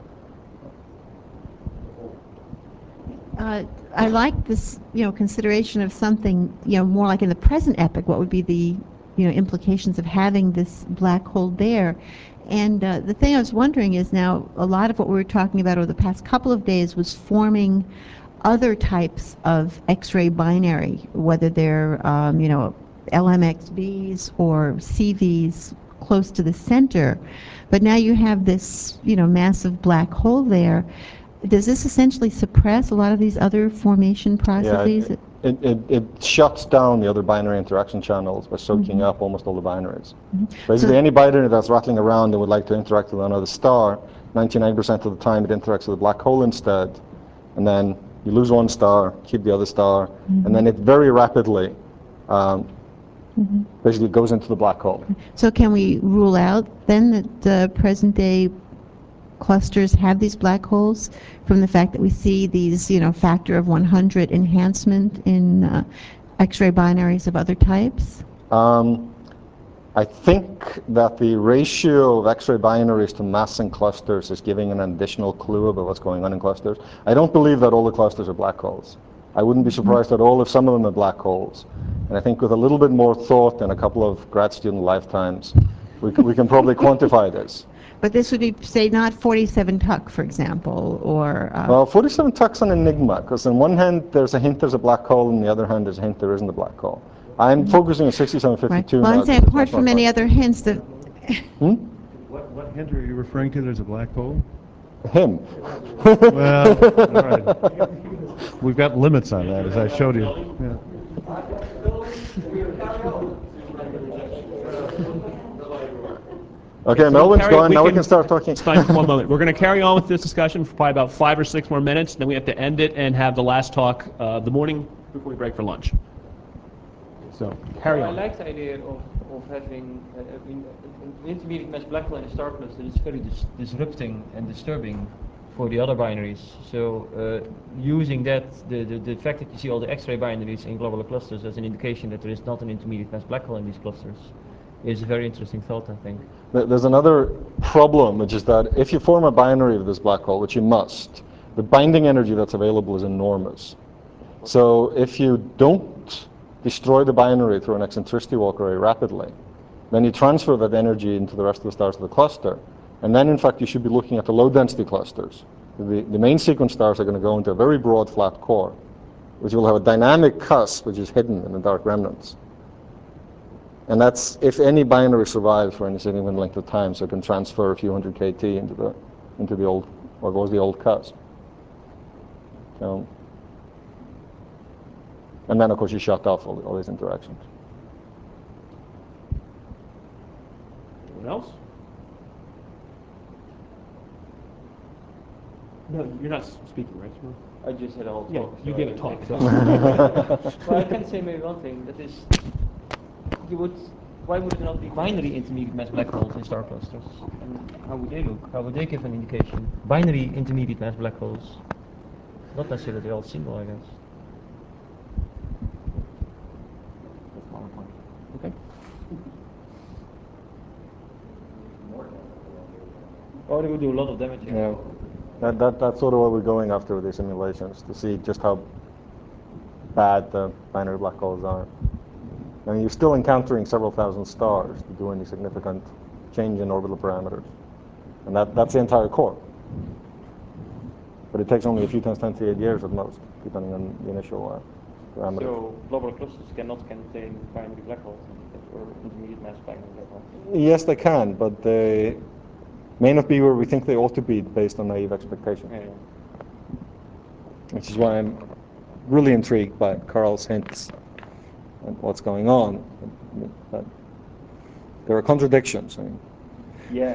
Uh, I like this, you know, consideration of something, you know, more like in the present epoch. What would be the, you know, implications of having this black hole there? And uh, the thing I was wondering is now a lot of what we were talking about over the past couple of days was forming other types of X-ray binary, whether they're, um, you know, L M X Bs or C Vs close to the center. But now you have this, you know, massive black hole there. Does this essentially suppress a lot of these other formation processes? Yeah, it, it, it, it shuts down the other binary interaction channels by soaking Mhm. up almost all the binaries. Mhm. Basically, So- any binary that's rattling around and would like to interact with another star, ninety-nine percent of the time it interacts with a black hole instead. And then you lose one star, keep the other star, Mhm. and then it very rapidly um, Mhm. basically goes into the black hole. So can we rule out then that uh, present day clusters have these black holes from the fact that we see these, you know, factor of one hundred enhancement in uh, X-ray binaries of other types? Um, I think that the ratio of X-ray binaries to mass in clusters is giving an additional clue about what's going on in clusters. I don't believe that all the clusters are black holes. I wouldn't be surprised at all if some of them are black holes. And I think with a little bit more thought and a couple of grad student lifetimes, we can, we can probably quantify this. But this would be, say, not forty-seven Tuc, for example, or... Uh, well, forty-seven Tuc's an enigma, because on one hand, there's a hint there's a black hole, and on the other hand, there's a hint there isn't a black hole. I'm focusing on sixty-seven fifty-two. Right. Well, I'm saying, apart from any other hints that... Hmm? What, what hint are you referring to? There's a black hole? Him. Well, all right. We've got limits on that, as I showed you. Yeah. Okay, so Melvin's carry, gone, we now can, we can start talking. Fine, one moment. We're going to carry on with this discussion for probably about five or six more minutes, then we have to end it and have the last talk uh, of the morning before we break for lunch. So, carry well, on. I like the idea of, of having uh, in, an intermediate mass black hole in a star cluster that's very dis disrupting and disturbing for the other binaries. So uh, using that, the, the, the fact that you see all the X-ray binaries in globular clusters as an indication that there is not an intermediate mass black hole in these clusters is a very interesting thought, I think. There's another problem, which is that if you form a binary of this black hole, which you must, the binding energy that's available is enormous. So if you don't destroy the binary through an eccentricity walk very rapidly, then you transfer that energy into the rest of the stars of the cluster. And then, in fact, you should be looking at the low-density clusters. The, the main sequence stars are going to go into a very broad, flat core, which will have a dynamic cusp, which is hidden in the dark remnants. And that's if any binary survives for any significant length of time, so it can transfer a few hundred K T into the into the old, what was the old cusp. So, and then, of course, you shut off all, all these interactions. Anyone else? No, you're not speaking, right? I just had a whole talk. Yeah, you so gave I a talk. So. Well, I can say maybe one thing, that is, you would, why would there not be binary intermediate mass black holes in star clusters? And how would they look? How would they give an indication? Binary intermediate mass black holes. Not necessarily they're all single, I guess. Okay. Oh, they would do a lot of damage. Yeah. That, that, that's sort of what we're going after with these simulations, to see just how bad the binary black holes are. I mean, you're still encountering several thousand stars to do any significant change in orbital parameters. And that, that's the entire core. But it takes only a few times ten to the eight years at most, depending on the initial uh, parameters. So globular clusters cannot contain binary black holes or intermediate mass binary black holes? Yes, they can, but they may not be where we think they ought to be based on naive expectations. Yeah. Which is why I'm really intrigued by Carl's hints and what's going on. But there are contradictions. I mean. Yeah.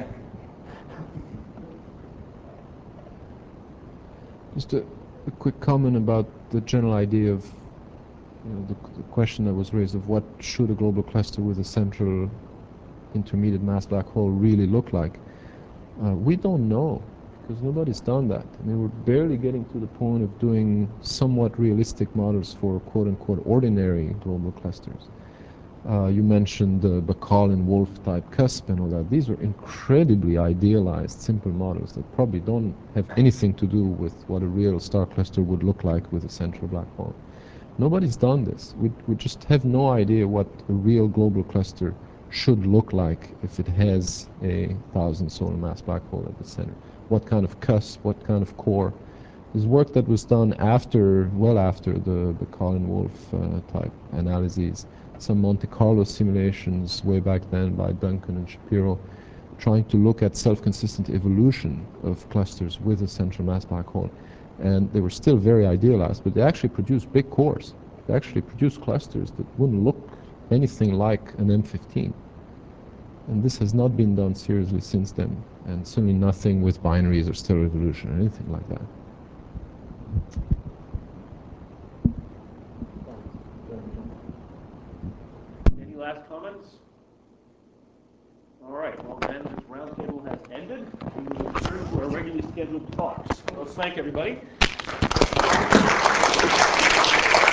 Just a, a quick comment about the general idea of, you know, the, the question that was raised of what should a global cluster with a central intermediate mass black hole really look like. Uh, we don't know, because nobody's done that. I mean, we're barely getting to the point of doing somewhat realistic models for quote-unquote ordinary global clusters. Uh, you mentioned the Bacall-Wolf type cusp and all that. These are incredibly idealized, simple models that probably don't have anything to do with what a real star cluster would look like with a central black hole. Nobody's done this. We, we just have no idea what a real global cluster should look like if it has a thousand solar mass black hole at the center. What kind of cusp, what kind of core. There's work that was done after, well after the, the Bacall-Wolf uh, type analyses. Some Monte Carlo simulations way back then by Duncan and Shapiro, trying to look at self-consistent evolution of clusters with a central mass black hole. And they were still very idealized, but they actually produced big cores. They actually produced clusters that wouldn't look anything like an M fifteen. And this has not been done seriously since then, and certainly nothing with binaries or stellar evolution or anything like that. Any last comments? All right, well then this roundtable has ended. We will return to our regularly scheduled talks. Let's thank everybody.